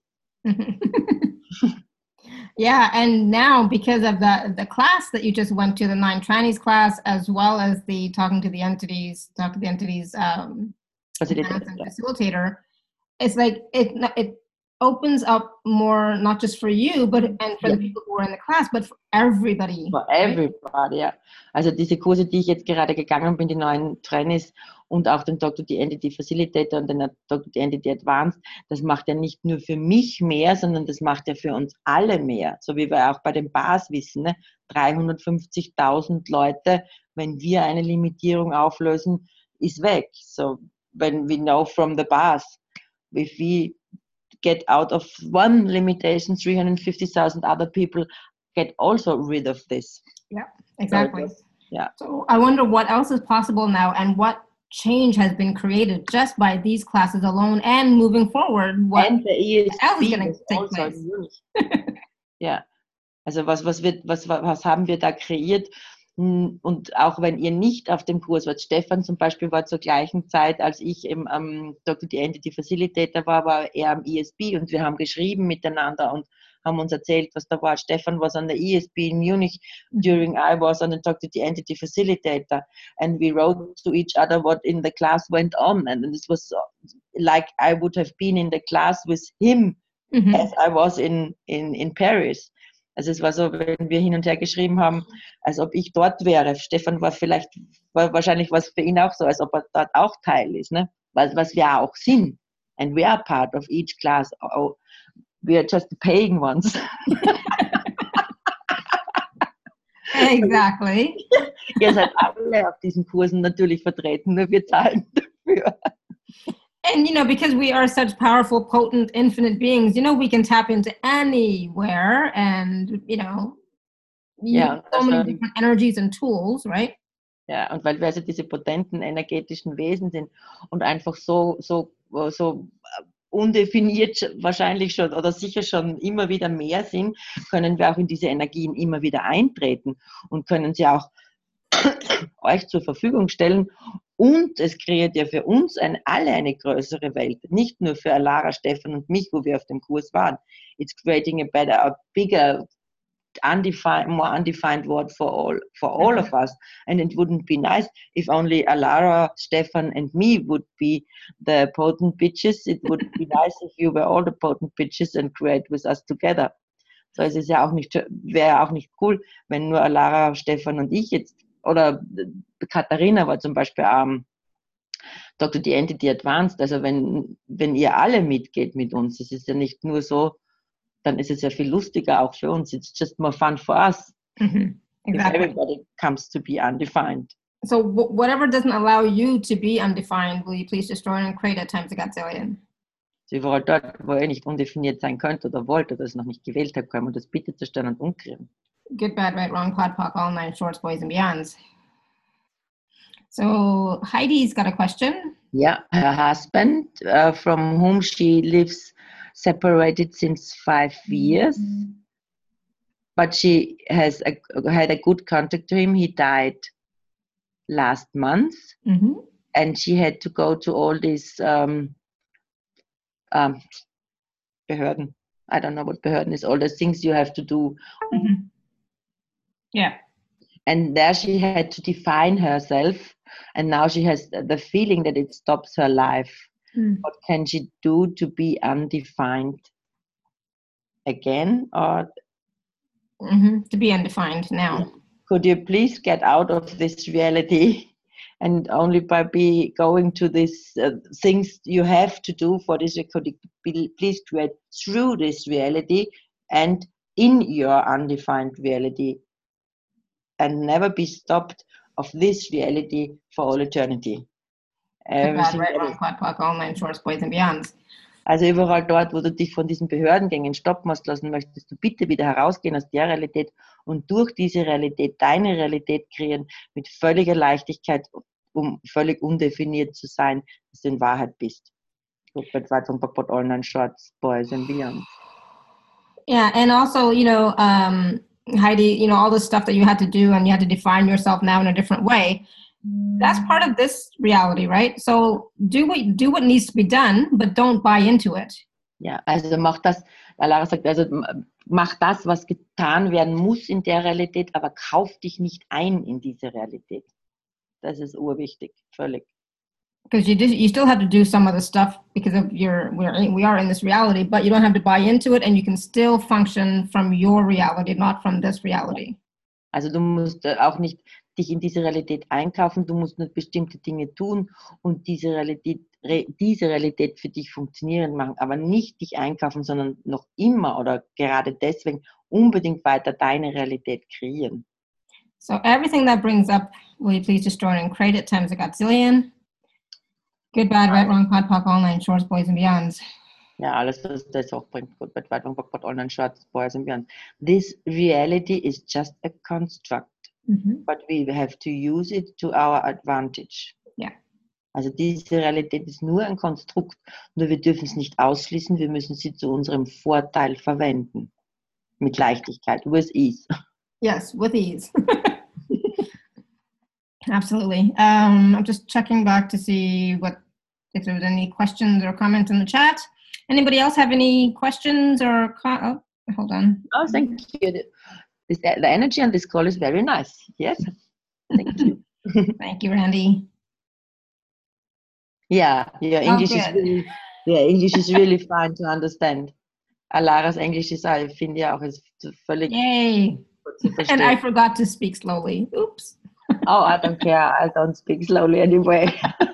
Yeah, and now because of the the class that you just went to, the nine twenties class, as well as the talking to the entities, talk to the entities um, facilitator, facilitator, it's like it it opens up more, not just for you, but and for yeah. the people who are in the class, but for everybody. For everybody, ja. Also diese Kurse, die ich jetzt gerade gegangen bin, die neuen Trainees und auch den Doctor the Entity Facilitator und den Doctor the Entity Advanced, das macht ja nicht nur für mich mehr, sondern das macht ja für uns alle mehr. So wie wir auch bei den Bars wissen, ne? dreihundertfünfzigtausend Leute, wenn wir eine Limitierung auflösen, ist weg. So when we know from the bars, if we get out of one limitation, three hundred fifty thousand other people get also rid of this. Yeah, exactly. So Ja. So I wonder what else is possible now and what change has been created just by these classes alone and moving forward. What And the E S else is P going to was take also place? in Munich. Ja, also was, was, wird, was, was haben wir da kreiert? Und auch wenn ihr nicht auf dem Kurs wart, Stefan zum Beispiel war zur gleichen Zeit, als ich im ähm, Doctor The Entity Facilitator war, war er am E S P und wir haben geschrieben miteinander und haben uns erzählt, was da war. Stefan was on the E S P in Munich during I was on the Doctor The Entity Facilitator, and we wrote to each other what in the class went on, and it was like I would have been in the class with him Mhm. as I was in, in, in Paris. Also es war so, wenn wir hin und her geschrieben haben, als ob ich dort wäre. Stefan war vielleicht, war wahrscheinlich was für ihn auch so, als ob er dort auch Teil ist, ne? Was, was wir auch sind. And we are part of each class. Oh, we are just the paying ones. Exactly. Ihr seid alle auf diesen Kursen natürlich vertreten, nur wir zahlen dafür. And, you know, because we are such powerful, potent, infinite beings, you know, we can tap into anywhere and, you know, use Ja, so many also, different energies and tools, right? ja, und weil wir also diese potenten energetischen Wesen sind und einfach so, so, so undefiniert wahrscheinlich schon oder sicher schon immer wieder mehr sind, können wir auch in diese Energien immer wieder eintreten und können sie auch euch zur Verfügung stellen. Und es kreiert ja für uns ein, alle eine größere Welt, nicht nur für Alara, Stefan und mich, wo wir auf dem Kurs waren. It's creating a better, a bigger, undefined, more undefined world for all, for all of us. And it wouldn't be nice if only Alara, Stefan and me would be the potent bitches. It would be nice if you were all the potent bitches and create with us together. So es ist ja auch nicht, wäre auch nicht cool, wenn nur Alara, Stefan und ich jetzt, oder Katharina war zum Beispiel am Doctor The Entity Advanced, also wenn, wenn ihr alle mitgeht mit uns, es ist ja nicht nur so, dann ist es ja viel lustiger auch für uns. It's just more fun for us. Mm-hmm. Exactly. If everybody comes to be undefined. So w- whatever doesn't allow you to be undefined, will you please destroy and create at times a gazillion? So überall dort, wo ihr nicht undefiniert sein könnt oder wollt oder es noch nicht gewählt habt, können wir das bitte zerstören und umkriegen. Good, bad, right, wrong, P O D, P O C, all nine shorts, boys and beyonds. So Heidi's got a question. Yeah, her husband, uh, from whom she lives separated since five years, but she has a, had a good contact to him. He died last month, Mm-hmm. and she had to go to all these um, um, Behörden. I don't know what Behörden is, all the things you have to do. Mm-hmm. Yeah. And there she had to define herself, and now she has the feeling that it stops her life. Mm. What can she do to be undefined again? Or Mm-hmm. To be undefined now. could you please get out of this reality, and only by be going to these uh, things you have to do for this, could you be, please create through this reality and in your undefined reality, and never be stopped of this reality for all eternity. Good, bad, Everything right, that wrong, is- P O D, P O C, all nine shorts, boys and beyonds. Also überall dort, wo du dich von diesen Behördengängen stoppen hast lassen, möchtest du bitte wieder herausgehen aus der Realität und durch diese Realität deine Realität kreieren mit völliger Leichtigkeit, um völlig undefiniert zu sein, dass du in Wahrheit bist. Rupert White von Pop All Nine Shorts, Boys and Beyond. Yeah, and also, you know, um, Heidi, you know, all the stuff that you had to do and you had to define yourself now in a different way. That's part of this reality, right? So do what do what needs to be done, but don't buy into it. Ja, also mach das, Lara sagt, also mach das, was getan werden muss in der Realität, aber kauf dich nicht ein in diese Realität. Das ist urwichtig, völlig. Because you did, you still have to do some of the stuff because of your we're in, we are in this reality, but you don't have to buy into it, and you can still function from your reality, not from this reality. Also du musst auch nicht dich in diese Realität einkaufen, du musst nur bestimmte Dinge tun und diese Realität, diese Realität für dich funktionieren machen, aber nicht dich einkaufen, sondern noch immer oder gerade deswegen unbedingt weiter deine Realität kreieren. So everything that brings up, will you please destroy and create it times a gazillion. Good, bad, right, wrong, P O D, P O C, all nine shorts, boys and beyonds. Ja, alles, was das auch bringt. Good, bad, right, wrong, P O D, P O C, all nine shorts, boys and beyond. This reality is just a construct. Mhm. but we have to use it to our advantage. Ja. Also diese Realität ist nur ein Konstrukt, nur wir dürfen es nicht ausschließen, wir müssen sie zu unserem Vorteil verwenden. Mit Leichtigkeit, with ease. Yes, with ease. Absolutely. Um, I'm just checking back to see what if there's any questions or comments in the chat. Anybody else have any questions or co- oh, hold on. Oh, thank you. This, the energy on this call is very nice. Yes, thank you. Thank you, Randy. Yeah, your English Oh, is good. really, your English is really fine to understand. Alaras Englisch ist, ich finde ja auch, ist völlig Yay. zu And I verstehen. forgot to speak slowly. Oops. Oh, I don't care. I don't speak slowly anyway.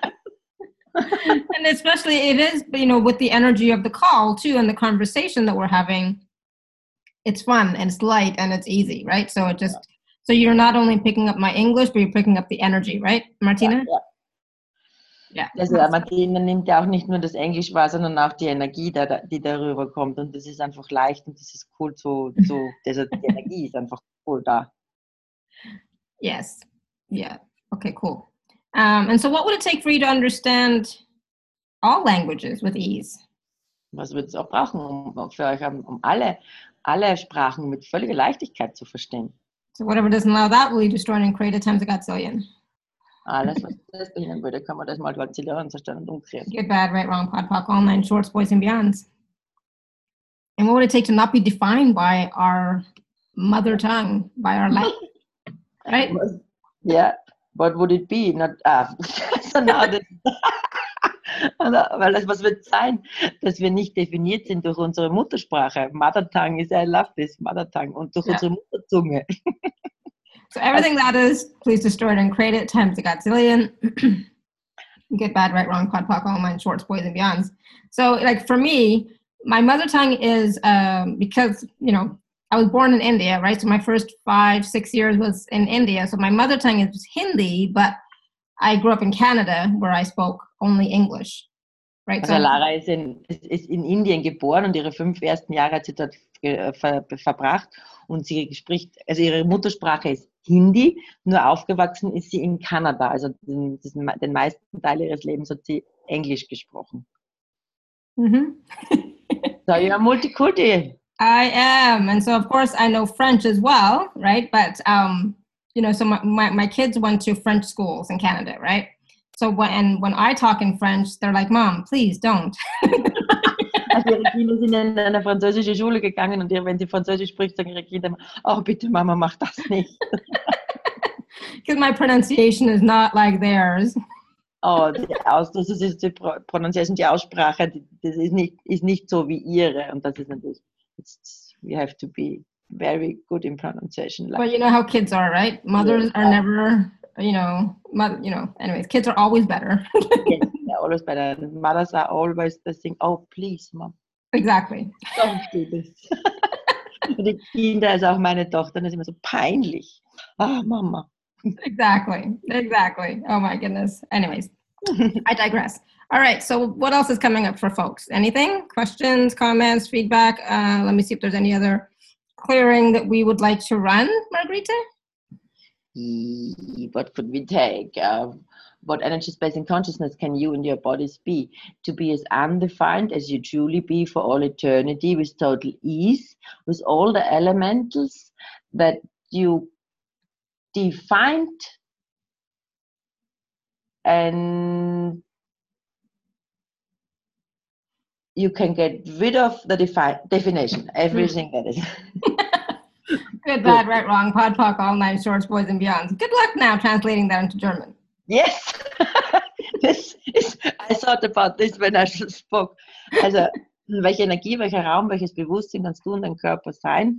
And especially it is, you know, with the energy of the call too and the conversation that we're having, it's fun and it's light and it's easy, right? So it just, so you're not only picking up my English, but you're picking up the energy, right, Martina? Ja, Yeah. also Martina nimmt ja auch nicht nur das Englisch wahr, sondern auch die Energie, die darüber kommt. Und das ist einfach leicht und das ist cool zu, zu also die Energie ist einfach cool da. Yes. Yeah. Okay, cool. Um, and so what would it take for you to understand all languages with ease? Was wird es auch brauchen, um für euch, um alle, alle Sprachen mit völliger Leichtigkeit zu verstehen? So whatever doesn't allow that, will you destroy and create it times a gazillion? Alles, was das behindern würde, kann man das mal gazillion zerstören und umkriegen. Good, bad, right, wrong, pod, poc, all nine shorts, boys and beyonds. And what would it take to not be defined by our mother tongue, by our language, right? Yeah, what would it be? Not, ah, so now that, weil das, was wird sein, dass wir nicht definiert sind durch unsere Muttersprache. Mother tongue is, I love this, Mother tongue. Und durch Ja. unsere Mutterzunge. So everything that is, please destroy it and create it times a gazillion. Good, bad, right, wrong, pod, poc, all nine shorts, boys and beyonds. So like for me, my mother tongue is, um, because, you know, I was born in India, right? So my first five, six years was in India. So my mother tongue is Hindi, but I grew up in Canada where I spoke only English, right? Also So Lara ist in, ist in Indien geboren und ihre fünf ersten Jahre hat sie dort äh, ver, verbracht und sie spricht, also ihre Muttersprache ist Hindi, nur aufgewachsen ist sie in Kanada, also den, den meisten Teil ihres Lebens hat sie Englisch gesprochen. Mhm. So you're multiculti. I am. And so, of course, I know French as well, right? But, um, you know, so my, my, my kids went to French schools in Canada, right? So when, when I talk in French, they're like, Mom, please don't. Also ihre Kinder sind in eine französische Schule gegangen und wenn sie Französisch spricht, sagen ihre Kinder, oh bitte Mama, mach das nicht. Because my pronunciation is not like theirs. Oh, die Aus, das ist die Pronunciation, die Aussprache, das ist nicht, ist nicht so wie ihre und das ist natürlich, it's, we have to be very good in pronunciation. Like, But you know how kids are, right? Mothers yeah. are never, you know, mother, you know, anyways, kids are always better. Yes, they're always better. Mothers are always the thing, oh please, Mom. Exactly. Don't do this. Die Kinder, also auch meine Tochter, das ist immer so peinlich. Ah, oh, Mama. Exactly. Exactly. Oh my goodness. Anyways, I digress. All right. So what else is coming up for folks? Anything? Questions, comments, feedback? Uh, let me see if there's any other clearing that we would like to run, Margarita? What could we take? Uh, what energy, space, and consciousness can you and your bodies be? To be as undefined as you truly be for all eternity, with total ease, with all the elementals that you defined, and you can get rid of the defi- definition, everything that is. Good, bad, right, wrong, pod, poc, all nine shorts, boys and beyonds. Good luck now translating that into German. Yes, this is, I thought about this when I spoke. Also, welche Energie, welcher Raum, welches Bewusstsein kannst du in deinem Körper sein?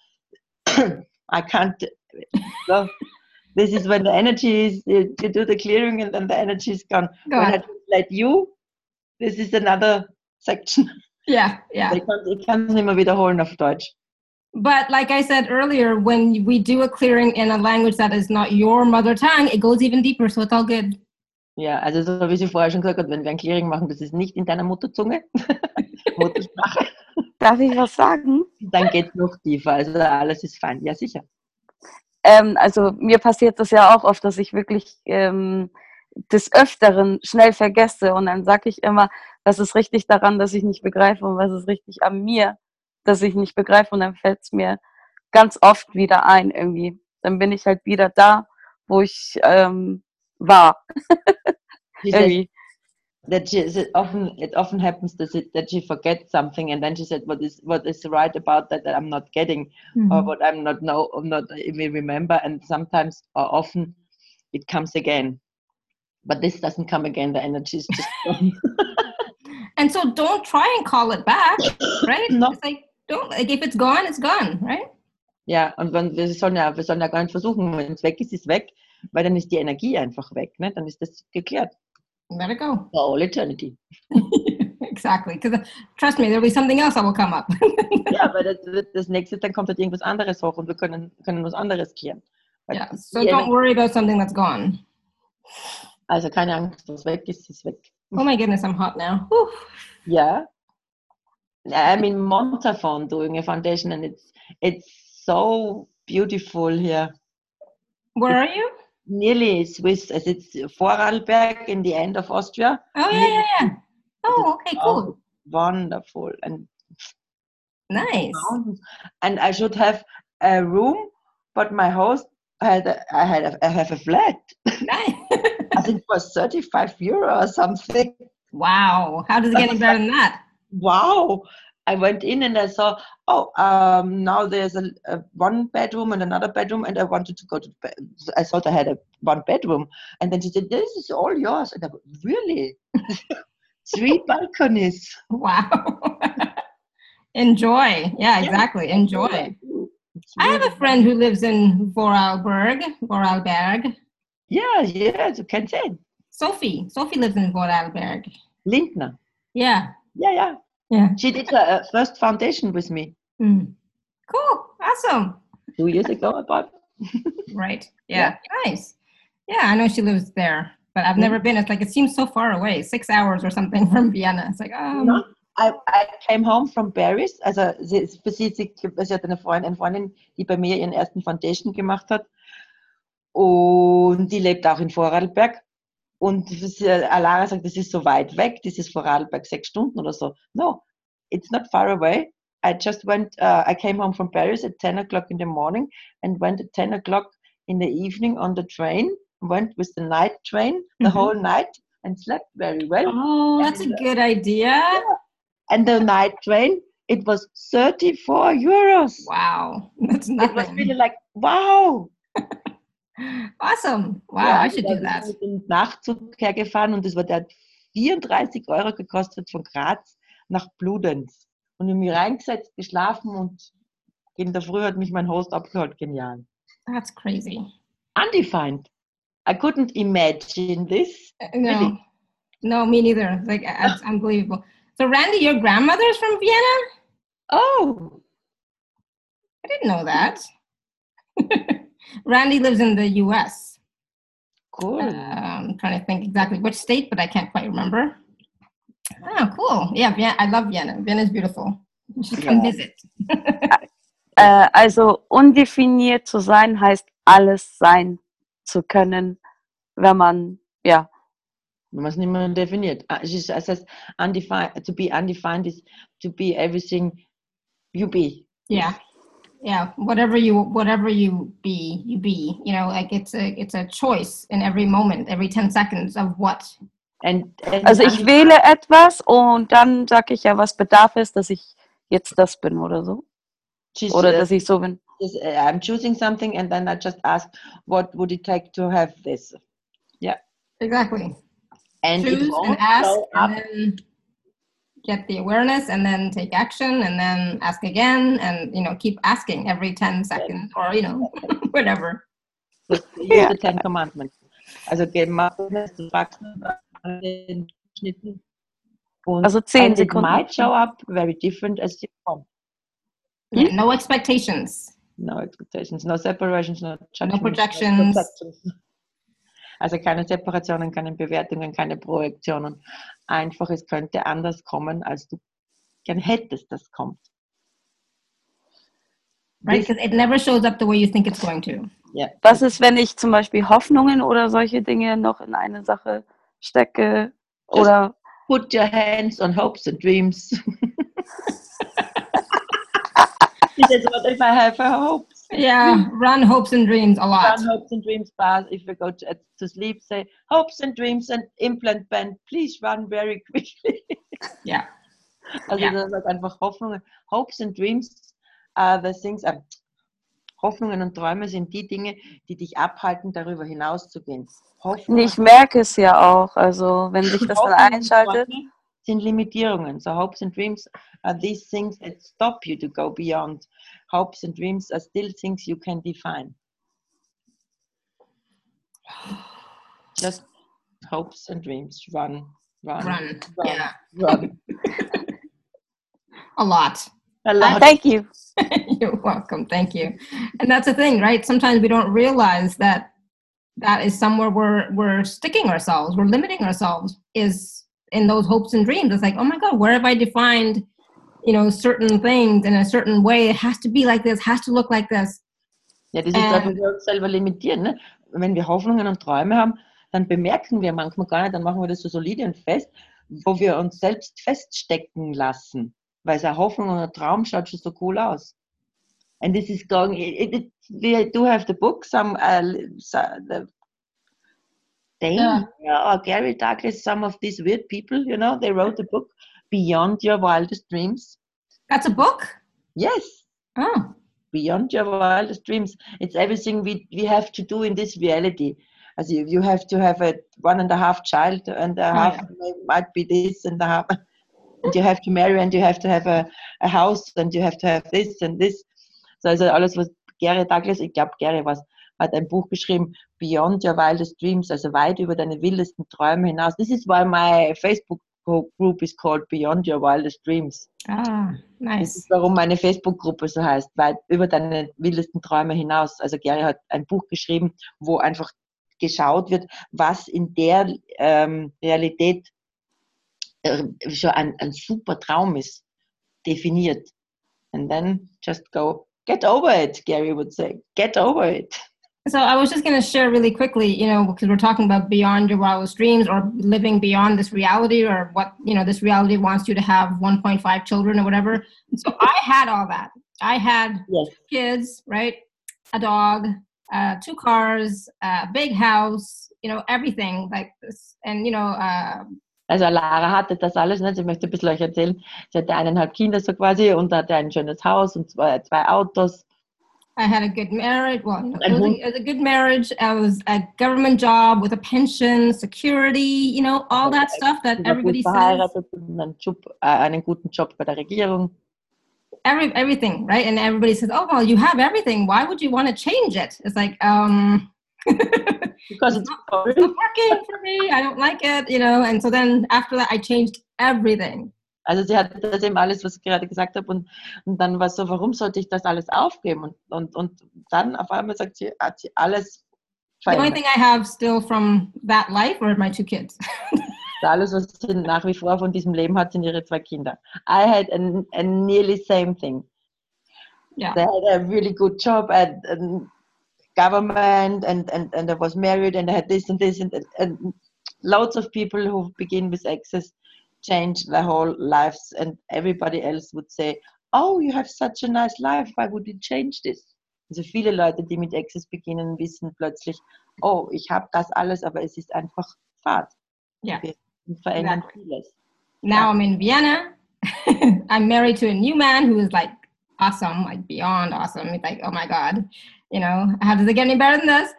I can't, so, this is when the energy is, you, you do the clearing and then the energy is gone. Go when ahead. I translate you, this is another section. Yeah, yeah. Ich kann ich kann es nicht mehr wiederholen auf Deutsch. But like I said earlier, when we do a clearing in a language that is not your mother tongue, it goes even deeper, so it's all good. Ja, also so wie sie vorher schon gesagt hat, wenn wir ein Clearing machen, das ist nicht in deiner Mutterzunge, Muttersprache, Darf ich was sagen? dann geht es noch tiefer, also alles ist fein. Ja, sicher. ähm, also mir passiert das ja auch oft, dass ich wirklich ähm, des Öfteren schnell vergesse und dann sage ich immer, was ist richtig daran, dass ich nicht begreife und was ist richtig an mir, dass ich nicht begreife und dann fällt es mir ganz oft wieder ein irgendwie. Dann bin ich halt wieder da, wo ich ähm, war. She said Irgendwie. that she it often it often happens that, it, that she forgets something and then she said what is what is right about that that I'm not getting Mhm. or what I'm not know or not even remember, and sometimes or often it comes again, but this doesn't come again. The energy is just gone. And so don't try and call it back, right? No. It's like, don't, like if it's gone, it's gone, right? Ja, und wenn, wir sollen ja wir sollen ja gar nicht versuchen, wenn es weg ist, ist es weg, weil dann ist die Energie einfach weg, ne? Dann ist das geklärt. Let it go. For all eternity. Exactly. Because trust me, there'll be something else that will come up. Ja, weil das, das nächste, dann kommt halt irgendwas anderes hoch und wir können, können was anderes klären. Weil Yeah. die So don't Energie- worry about something that's gone. Also keine Angst, was weg ist, ist weg. Oh my goodness, I'm hot now. Whew. Yeah. I'm in Montafon doing a foundation and it's it's so beautiful here. Where are you? Nearly Swiss, as it's Vorarlberg in the end of Austria. Oh yeah, yeah, yeah. Oh, okay, cool. Oh, wonderful. And Nice. mountains. And I should have a room, but my host had a, I had a, I have a flat. Nice. I think it was thirty-five euro or something. Wow. How does it get any better than that? Wow. I went in and I saw, oh, um, now there's a, a one bedroom and another bedroom, and I wanted to go to bed. I thought I had a one bedroom, and then she said, "This is all yours." And I go, "Really? Three balconies." Wow. Enjoy. Yeah, exactly. Enjoy. It's I have really- a friend who lives in Vorarlberg. Vorarlberg. Yeah, yeah, you can say. Sophie. Sophie lives in Vorarlberg. Lindner. Yeah. Yeah, yeah. Yeah. She did her uh, first foundation with me Mm. Cool. Awesome. two years ago about. Right. Yeah. Nice. Yeah, I know she lives there, but I've never been. It's like it seems so far away, six hours or something from Vienna. It's like, um, No, I, I came home from Paris. Also sie, für sie, sie, sie hat eine Freundin, eine Freundin, die bei mir ihren ersten Foundation gemacht hat. Und die lebt auch in Vorarlberg. Und sie, Alara sagt, das ist so weit weg, dieses Vorarlberg, sechs Stunden oder so. No, it's not far away. I just went, uh, I came home from Paris at ten o'clock in the morning and went at ten o'clock in the evening on the train, went with the night train the Mhm. whole night and slept very well. oh, that's a good idea. And the night train, it was thirty-four euros. Wow. That's It was nothing. really like, wow. Awesome. Wow, Ja, I should also do da that. bin ich mit dem Nachtzug hergefahren und das war, der hat vierunddreißig Euro gekostet von Graz nach Bludenz. Und ich habe mich reingesetzt, geschlafen und in der Früh hat mich mein Host abgeholt. Genial. That's crazy. Undefined. I couldn't imagine this. Uh, No, Really? no, me neither. Like, it's unbelievable. So, Randy, your grandmother's from Vienna? Oh, I didn't know that. Randy lives in the U S. cool. Uh, I'm trying to think exactly which state, but I can't quite remember. Oh, cool. Yeah, Vienna, I love Vienna. Vienna is beautiful. You should come Yeah. visit. Äh, also undefiniert zu sein heißt alles sein zu können, wenn man, ja, Wenn man es nicht mehr definiert. Ah, es ist- es heißt, undefined, to be undefined is to be everything you be. Yeah. Yeah. Whatever you whatever you be, you be. You know, like it's a it's a choice in every moment, every ten seconds of what. And, and also ich wähle etwas und dann sage ich ja, was bedarf es, dass ich jetzt das bin oder so. she's, Oder uh, dass ich so bin. is, uh, I'm choosing something and then I just ask, what would it take to have this? Exactly. And it Choose won't and ask show up. and then get the awareness and then take action and then ask again and you know keep asking every ten seconds or you know whatever. Use Ja. the Ten Commandments. Also gemacht, du fragst an den Schnitten. Und Also zehn and it Sekunden. might show up very different as you want. Yeah, no expectations. No expectations, no separations, no judgments, projections. projections. Also keine Separationen, keine Bewertungen, keine Projektionen. Einfach, es könnte anders kommen, als du gern hättest, dass es kommt. Right? This- Because it never shows up the way you think it's going to. Ja. Was ist, wenn ich zum Beispiel Hoffnungen oder solche Dinge noch in eine Sache stecke? Just Oder put your hands on hopes and dreams. This is what if I have a hopes. Yeah, run hopes and dreams a lot. Run hopes and dreams fast. If we go to, to sleep, say hopes and dreams and implant band, please run very quickly. Yeah. Also Ja. das ist einfach Hoffnungen. Hopes and dreams are the things, uh, Hoffnungen und Träume sind die Dinge, die dich abhalten, darüber hinauszugehen. Hoffnungen, ich merke es ja auch, also wenn sich das dann Hoffnungen und einschaltet. Träume sind Limitierungen. So hopes and dreams are these things that stop you to go beyond. Hopes and dreams are still things you can define. Just hopes and dreams. Run, run, Run. run, Yeah. run. A lot. A lot. Thank you. You're welcome. Thank you. And that's the thing, right? Sometimes we don't realize that that is somewhere we're we're sticking ourselves, we're limiting ourselves, is in those hopes and dreams. It's like, oh my God, where have I defined, you know, certain things in a certain way? It has to be like this, has to look like this. Ja, das ist Ähm. das, was wir uns selber limitieren. Ne? Wenn wir Hoffnungen und Träume haben, dann bemerken wir manchmal gar nicht, dann machen wir das so solide und fest, wo wir uns selbst feststecken lassen. Weil so eine Hoffnung und ein Traum schaut schon so cool aus. And this is going, it, it, we do have the book, some, uh, the Dane yeah. or Gary Douglas, some of these weird people, you know, they wrote a book, Beyond Your Wildest Dreams. That's a book? Yes. Oh. Beyond Your Wildest Dreams. It's everything we, we have to do in this reality. As you, you have to have a one and a half child and a Oh, half yeah. might be this and a half. And you have to marry and you have to have a, a house and you have to have this and this. So also alles, was Gary Douglas, ich glaube Gary was, hat ein Buch geschrieben, Beyond Your Wildest Dreams, also weit über deine wildesten Träume hinaus. This is why my Facebook group is called Beyond Your Wildest Dreams. Ah, nice. Das ist, warum meine Facebook-Gruppe so heißt, weit über deine wildesten Träume hinaus. Also Gary hat ein Buch geschrieben, wo einfach geschaut wird, was in der ähm, Realität äh, schon ein, ein super Traum ist, definiert. And then just go, get over it, Gary would say. Get over it. So I was just going to share really quickly, you know, because we're talking about beyond your wildest dreams or living beyond this reality or what, you know, this reality wants you to have one point five children or whatever. So I had all that. I had Yes. kids, right? A dog, uh, two cars, a big house, you know, everything like this. And, you know, uh, Also Lara hatte das alles, ne? Ich möchte ein bisschen euch erzählen. Sie hatte eineinhalb Kinder so quasi und hatte ein schönes Haus und zwei, zwei Autos. I had a good marriage. Well, no, it, was a, it was a good marriage. I was a government job with a pension, security, you know, all that stuff that Sie war everybody gut says. verheiratet und einen, Job, äh, einen guten Job bei der Regierung. Every, everything, right? And everybody says, oh, well, you have everything. Why would you want to change it? It's like, um, Because it's it's not, it's not working for me. I don't like it, you know? And so then after that, I changed everything. Also sie hatte das eben alles, was ich gerade gesagt habe und, und dann war es so, warum sollte ich das alles aufgeben? Und, und, und dann auf einmal sagt sie, hat sie alles The only verändert. thing I have still from that life are my two kids. Alles, was sie nach wie vor von diesem Leben hat, sind ihre zwei Kinder. I had a, a nearly same thing. Yeah. They had a really good job at um, government and, and, and I was married and I had this and this and, and loads of people who begin with Access change their whole lives and everybody else would say, oh, you have such a nice life, why would you change this? Also viele Leute, die mit Access beginnen, wissen plötzlich, oh, ich habe das alles, aber es ist einfach Fahrt. Yeah. Wir verändern Exactly. vieles. Now I'm in Vienna. I'm married to a new man who is like awesome, like beyond awesome. It's like, oh my God, you know, how does it get any better than this?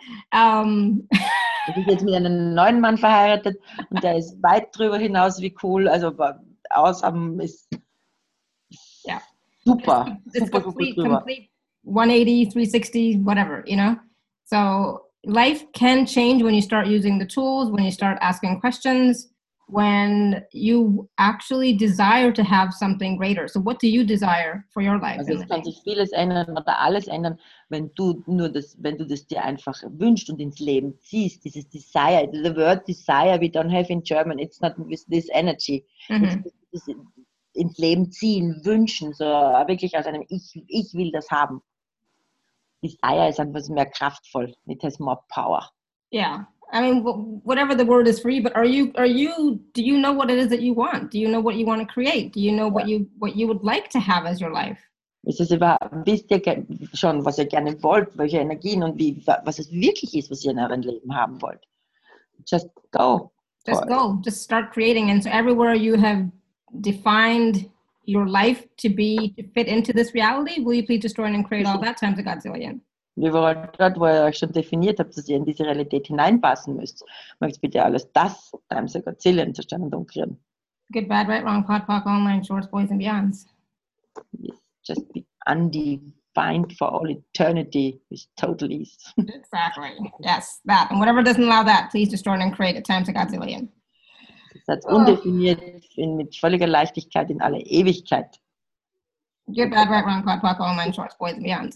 Um, Ich bin jetzt mit einem neuen Mann verheiratet und der ist weit drüber hinaus, wie cool, also awesome ist Yeah. super, it's super, super complete, drüber. complete one eighty, three sixty, whatever, you know? So life can change when you start using the tools, when you start asking questions, when you actually desire to have something greater. So what do you desire for your life? Also es kann sich vieles ändern oder alles ändern, wenn du nur das, wenn du das dir einfach wünschst und ins Leben ziehst, dieses Desire, the word desire we don't have in German, it's not with this energy. Mhm. It's, it's ins Leben ziehen, wünschen, so wirklich aus einem Ich, ich will das haben. Desire ist einfach mehr kraftvoll. It has more power. Yeah. I mean, wh- whatever the word is for you, but are you, are you, do you know what it is that you want? Do you know what you want to create? Do you know what you, what you would like to have as your life? Ist es überhaupt, wisst ihr ge- schon, was ihr gerne wollt, welche Energien und wie, wa- was es wirklich ist, was ihr in eurem Leben haben wollt? Just go. Just for it. go, just start creating. And so everywhere you have defined your life to be, to fit into this reality, will you please destroy and create all that times a godzillion? Überall dort, wo ihr euch schon definiert habt, dass ihr in diese Realität hineinpassen müsst, möchtet bitte alles das times a Gazillion zerstören und umkriegen. Good, bad, right, wrong, pot, pock, online, shorts, boys and beyonds. Yes, just be undefined for all eternity with total ease. Exactly. Yes, that. And whatever doesn't allow that, please destroy and create it times a godzillion. Seid undefiniert in, mit völliger Leichtigkeit in alle Ewigkeit. Good, bad, right, wrong, pot, pock, online, shorts, boys and beyonds.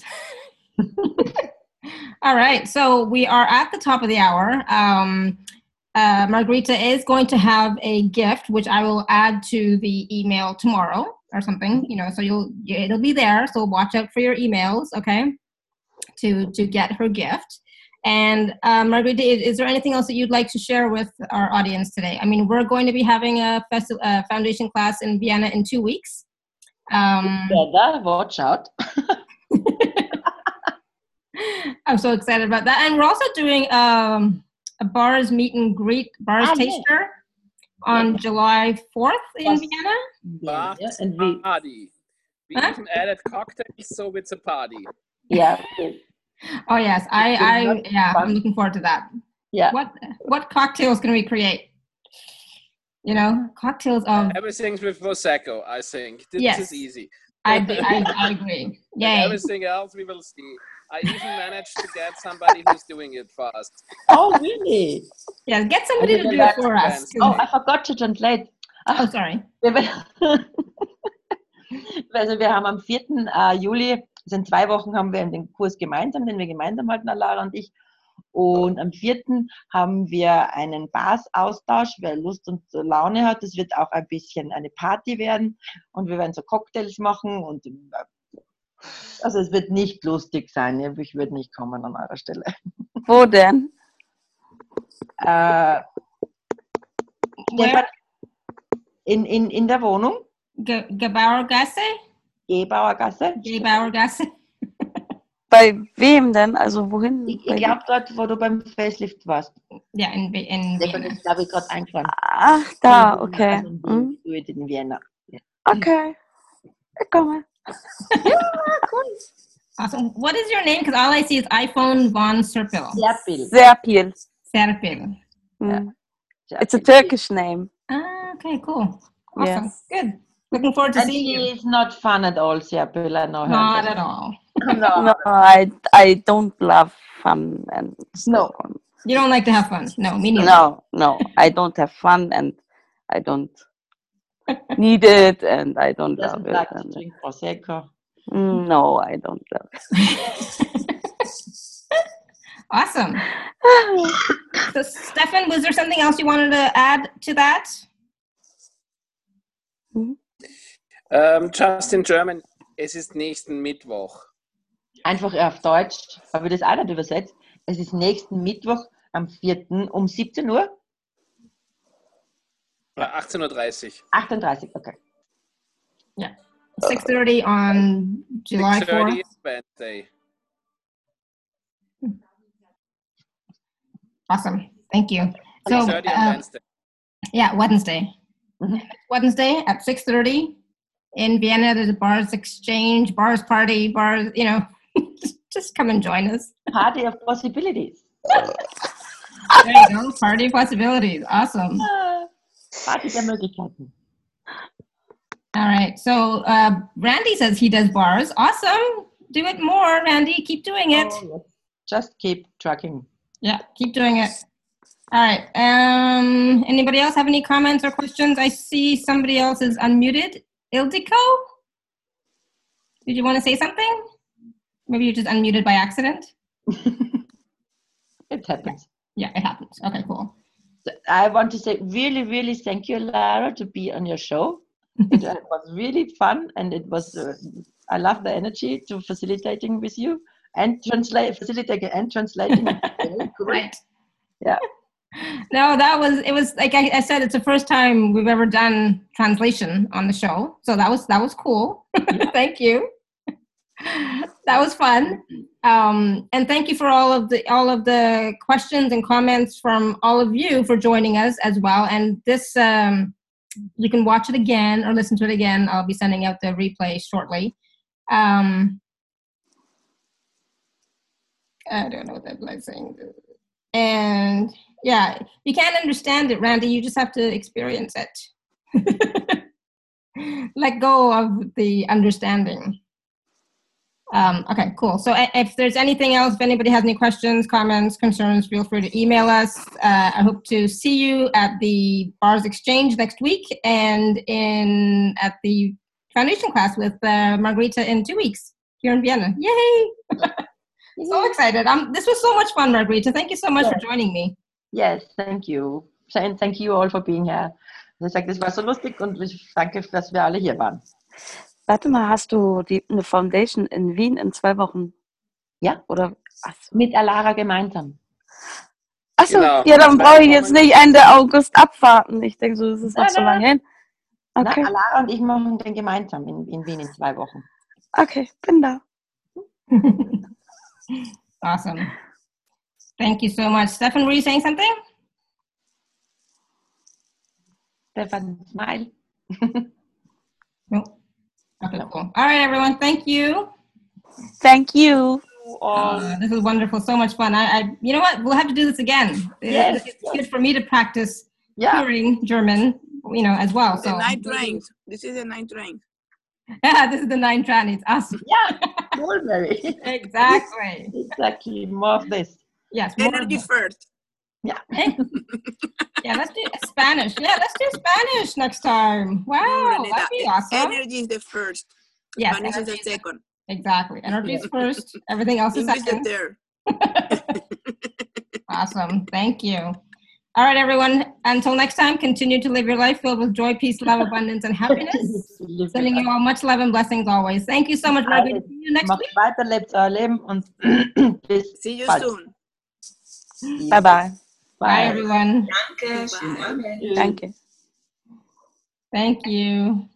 All right, so we are at the top of the hour. Um, uh, Margarita is going to have a gift, which I will add to the email tomorrow or something. You know, so you'll it'll be there. So watch out for your emails, okay? To to get her gift. And uh, Margarita, is, is there anything else that you'd like to share with our audience today? I mean, we're going to be having a, festi- a foundation class in Vienna in two weeks. Um, Better watch out. I'm so excited about that. And we're also doing um, a bars meet and greet, bars Ah, taster yeah. on Yeah. July fourth in Yes. Vienna. Yeah, But and we, party. We Huh? even added cocktails, so it's a party. yeah, okay. Oh yes, I, It's I, not yeah, fun. I'm looking forward to that. Yeah. What, what cocktails can we create? You know, cocktails of, Everything's with Prosecco, I think. This Yes. is easy. I, I, I agree. And Yay. everything else we will see. I even managed to get somebody who's doing it fast. Oh, really? Yeah, get somebody Also to do der it for us. Oh, I forgot to translate. Oh, sorry. Also wir haben am vierten Juli, also in zwei Wochen haben wir den Kurs gemeinsam, den wir gemeinsam halten, Lara und ich. Und am vierten haben wir einen Bars-Austausch, wer Lust und Laune hat. Es wird auch ein bisschen eine Party werden und wir werden so Cocktails machen und also es wird nicht lustig sein. Ich würde nicht kommen an eurer Stelle. Wo denn? Äh, Where? in, in, in der Wohnung, Ge Gebauergasse? Gebauergasse. Gebauergasse? Bei wem denn? Also wohin? Ich, Bei ich glaube dort, wo du beim Facelift warst. Ja, in, in Der Vienna. ist, glaube ich, gerade eingefallen. Ach, da, okay. Also in Hm? Wien, in Vienna. Ja. Okay. Ich komme. Awesome. What is your name? Because all I see is iPhone von Serpil. Serpil. Serpil. Serpil. Hmm. Serpil. It's a Turkish name. Ah, okay, cool. Awesome. Yes. Good. Looking forward to And seeing he you. is not fun at all, Serpil. I know her. Not at all. No. No, I I don't love fun and No. stuff. You don't like to have fun. No, me neither. No, no, I don't have fun and I don't need it and I don't love Doesn't it. like to And, drink Prosecco. mm, no, I don't love Awesome. it. So, Stefan, was there something else you wanted to add to that? Um, just in German, es ist nächsten Mittwoch. Einfach auf Deutsch, habe ich das auch nicht übersetzt. Es ist nächsten Mittwoch am vierten um siebzehn Uhr? Äh, achtzehn Uhr dreißig. achtunddreißig, okay. Yeah. six thirty on July six thirty fourth. Wednesday. Awesome. Thank you. So, six thirty on uh, Wednesday. yeah, Wednesday. Mhm. Wednesday at six thirty in Vienna. There's a bars exchange, bars party, bars, you know, just, just come and join us. Party of Possibilities. There you go. Party possibilities. Awesome. Party der Möglichkeiten. All right. So uh, Randy says he does bars. Awesome. Do it more, Randy. Keep doing it. Oh, yes. Just keep trucking. Yeah, keep doing it. All right. Um, anybody else have any comments or questions? I see somebody else is unmuted. Ildiko? Did you want to say something? Maybe you're just unmuted by accident. It happens. Yeah, it happens. Okay, cool. I want to say really, really thank you, Lara, to be on your show. It was really fun, and it was. Uh, I love the energy to facilitating with you, and translate, facilitating and translating. Right. Yeah. No, that was, it was, like I, I said, it's the first time we've ever done translation on the show. So that was, that was cool. Thank you. That was fun. Um, and thank you for all of the, all of the questions and comments from all of you for joining us as well. And this, um, you can watch it again or listen to it again. I'll be sending out the replay shortly. Um, I don't know what that was saying. And yeah, you can't understand it, Randy. You just have to experience it. Let go of the understanding. Um, okay, cool. So if there's anything else, if anybody has any questions, comments, concerns, feel free to email us. Uh, I hope to see you at the Bars Exchange next week and in at the foundation class with uh, Margarita in two weeks here in Vienna. Yay! So excited. Um, this was so much fun, Margarita. Thank you so much yes. for joining me. Yes, thank you. And thank you all for being here. Ich sage, das war so lustig und ich danke, dass wir alle hier waren. Warte mal, hast du die, eine Foundation in Wien in zwei Wochen? Ja. Oder? Achso. Mit Alara gemeinsam. Achso, Genau. ja, dann Zwei brauche ich Wochen jetzt mal- nicht Ende August abwarten. Ich denke so, das ist noch Nein, so nein, lange hin. Okay, Na, Alara und ich machen den gemeinsam in, in Wien in zwei Wochen. okay, bin da. Awesome. Thank you so much. Stefan, were you saying something? Stefan, smile. No. Okay, cool. All right, everyone. Thank you. Thank you. Uh, this was wonderful. So much fun. I, I, you know what? We'll have to do this again. Yes, It's yes. good for me to practice Yeah. hearing German, you know, as well. The So night trains. This is the night train. yeah, this is the nine trannies. Awesome. Yeah, Mulberry. Exactly. Exactly, more of this. Yes. More of Energy this. first. Yeah. Hey. Yeah, let's do Spanish. Yeah, let's do Spanish next time. No, Wow, Renata, that'd be awesome. energy is the first. Yes, Spanish is energy the is the- second. Exactly. Energy is first. Everything else is English the second. third. Awesome. Thank you. All right, everyone. Until next time, continue to live your life filled with joy, peace, love, abundance, and happiness. Sending you all much love and blessings always. Thank you so much, Margaret. See you next Macht week. weiter, lebt euer Leben und bis See you bald. soon. Bye bye. Bye, Bye. everyone. Danke, schönen Bye. Abend. Danke. Thank you.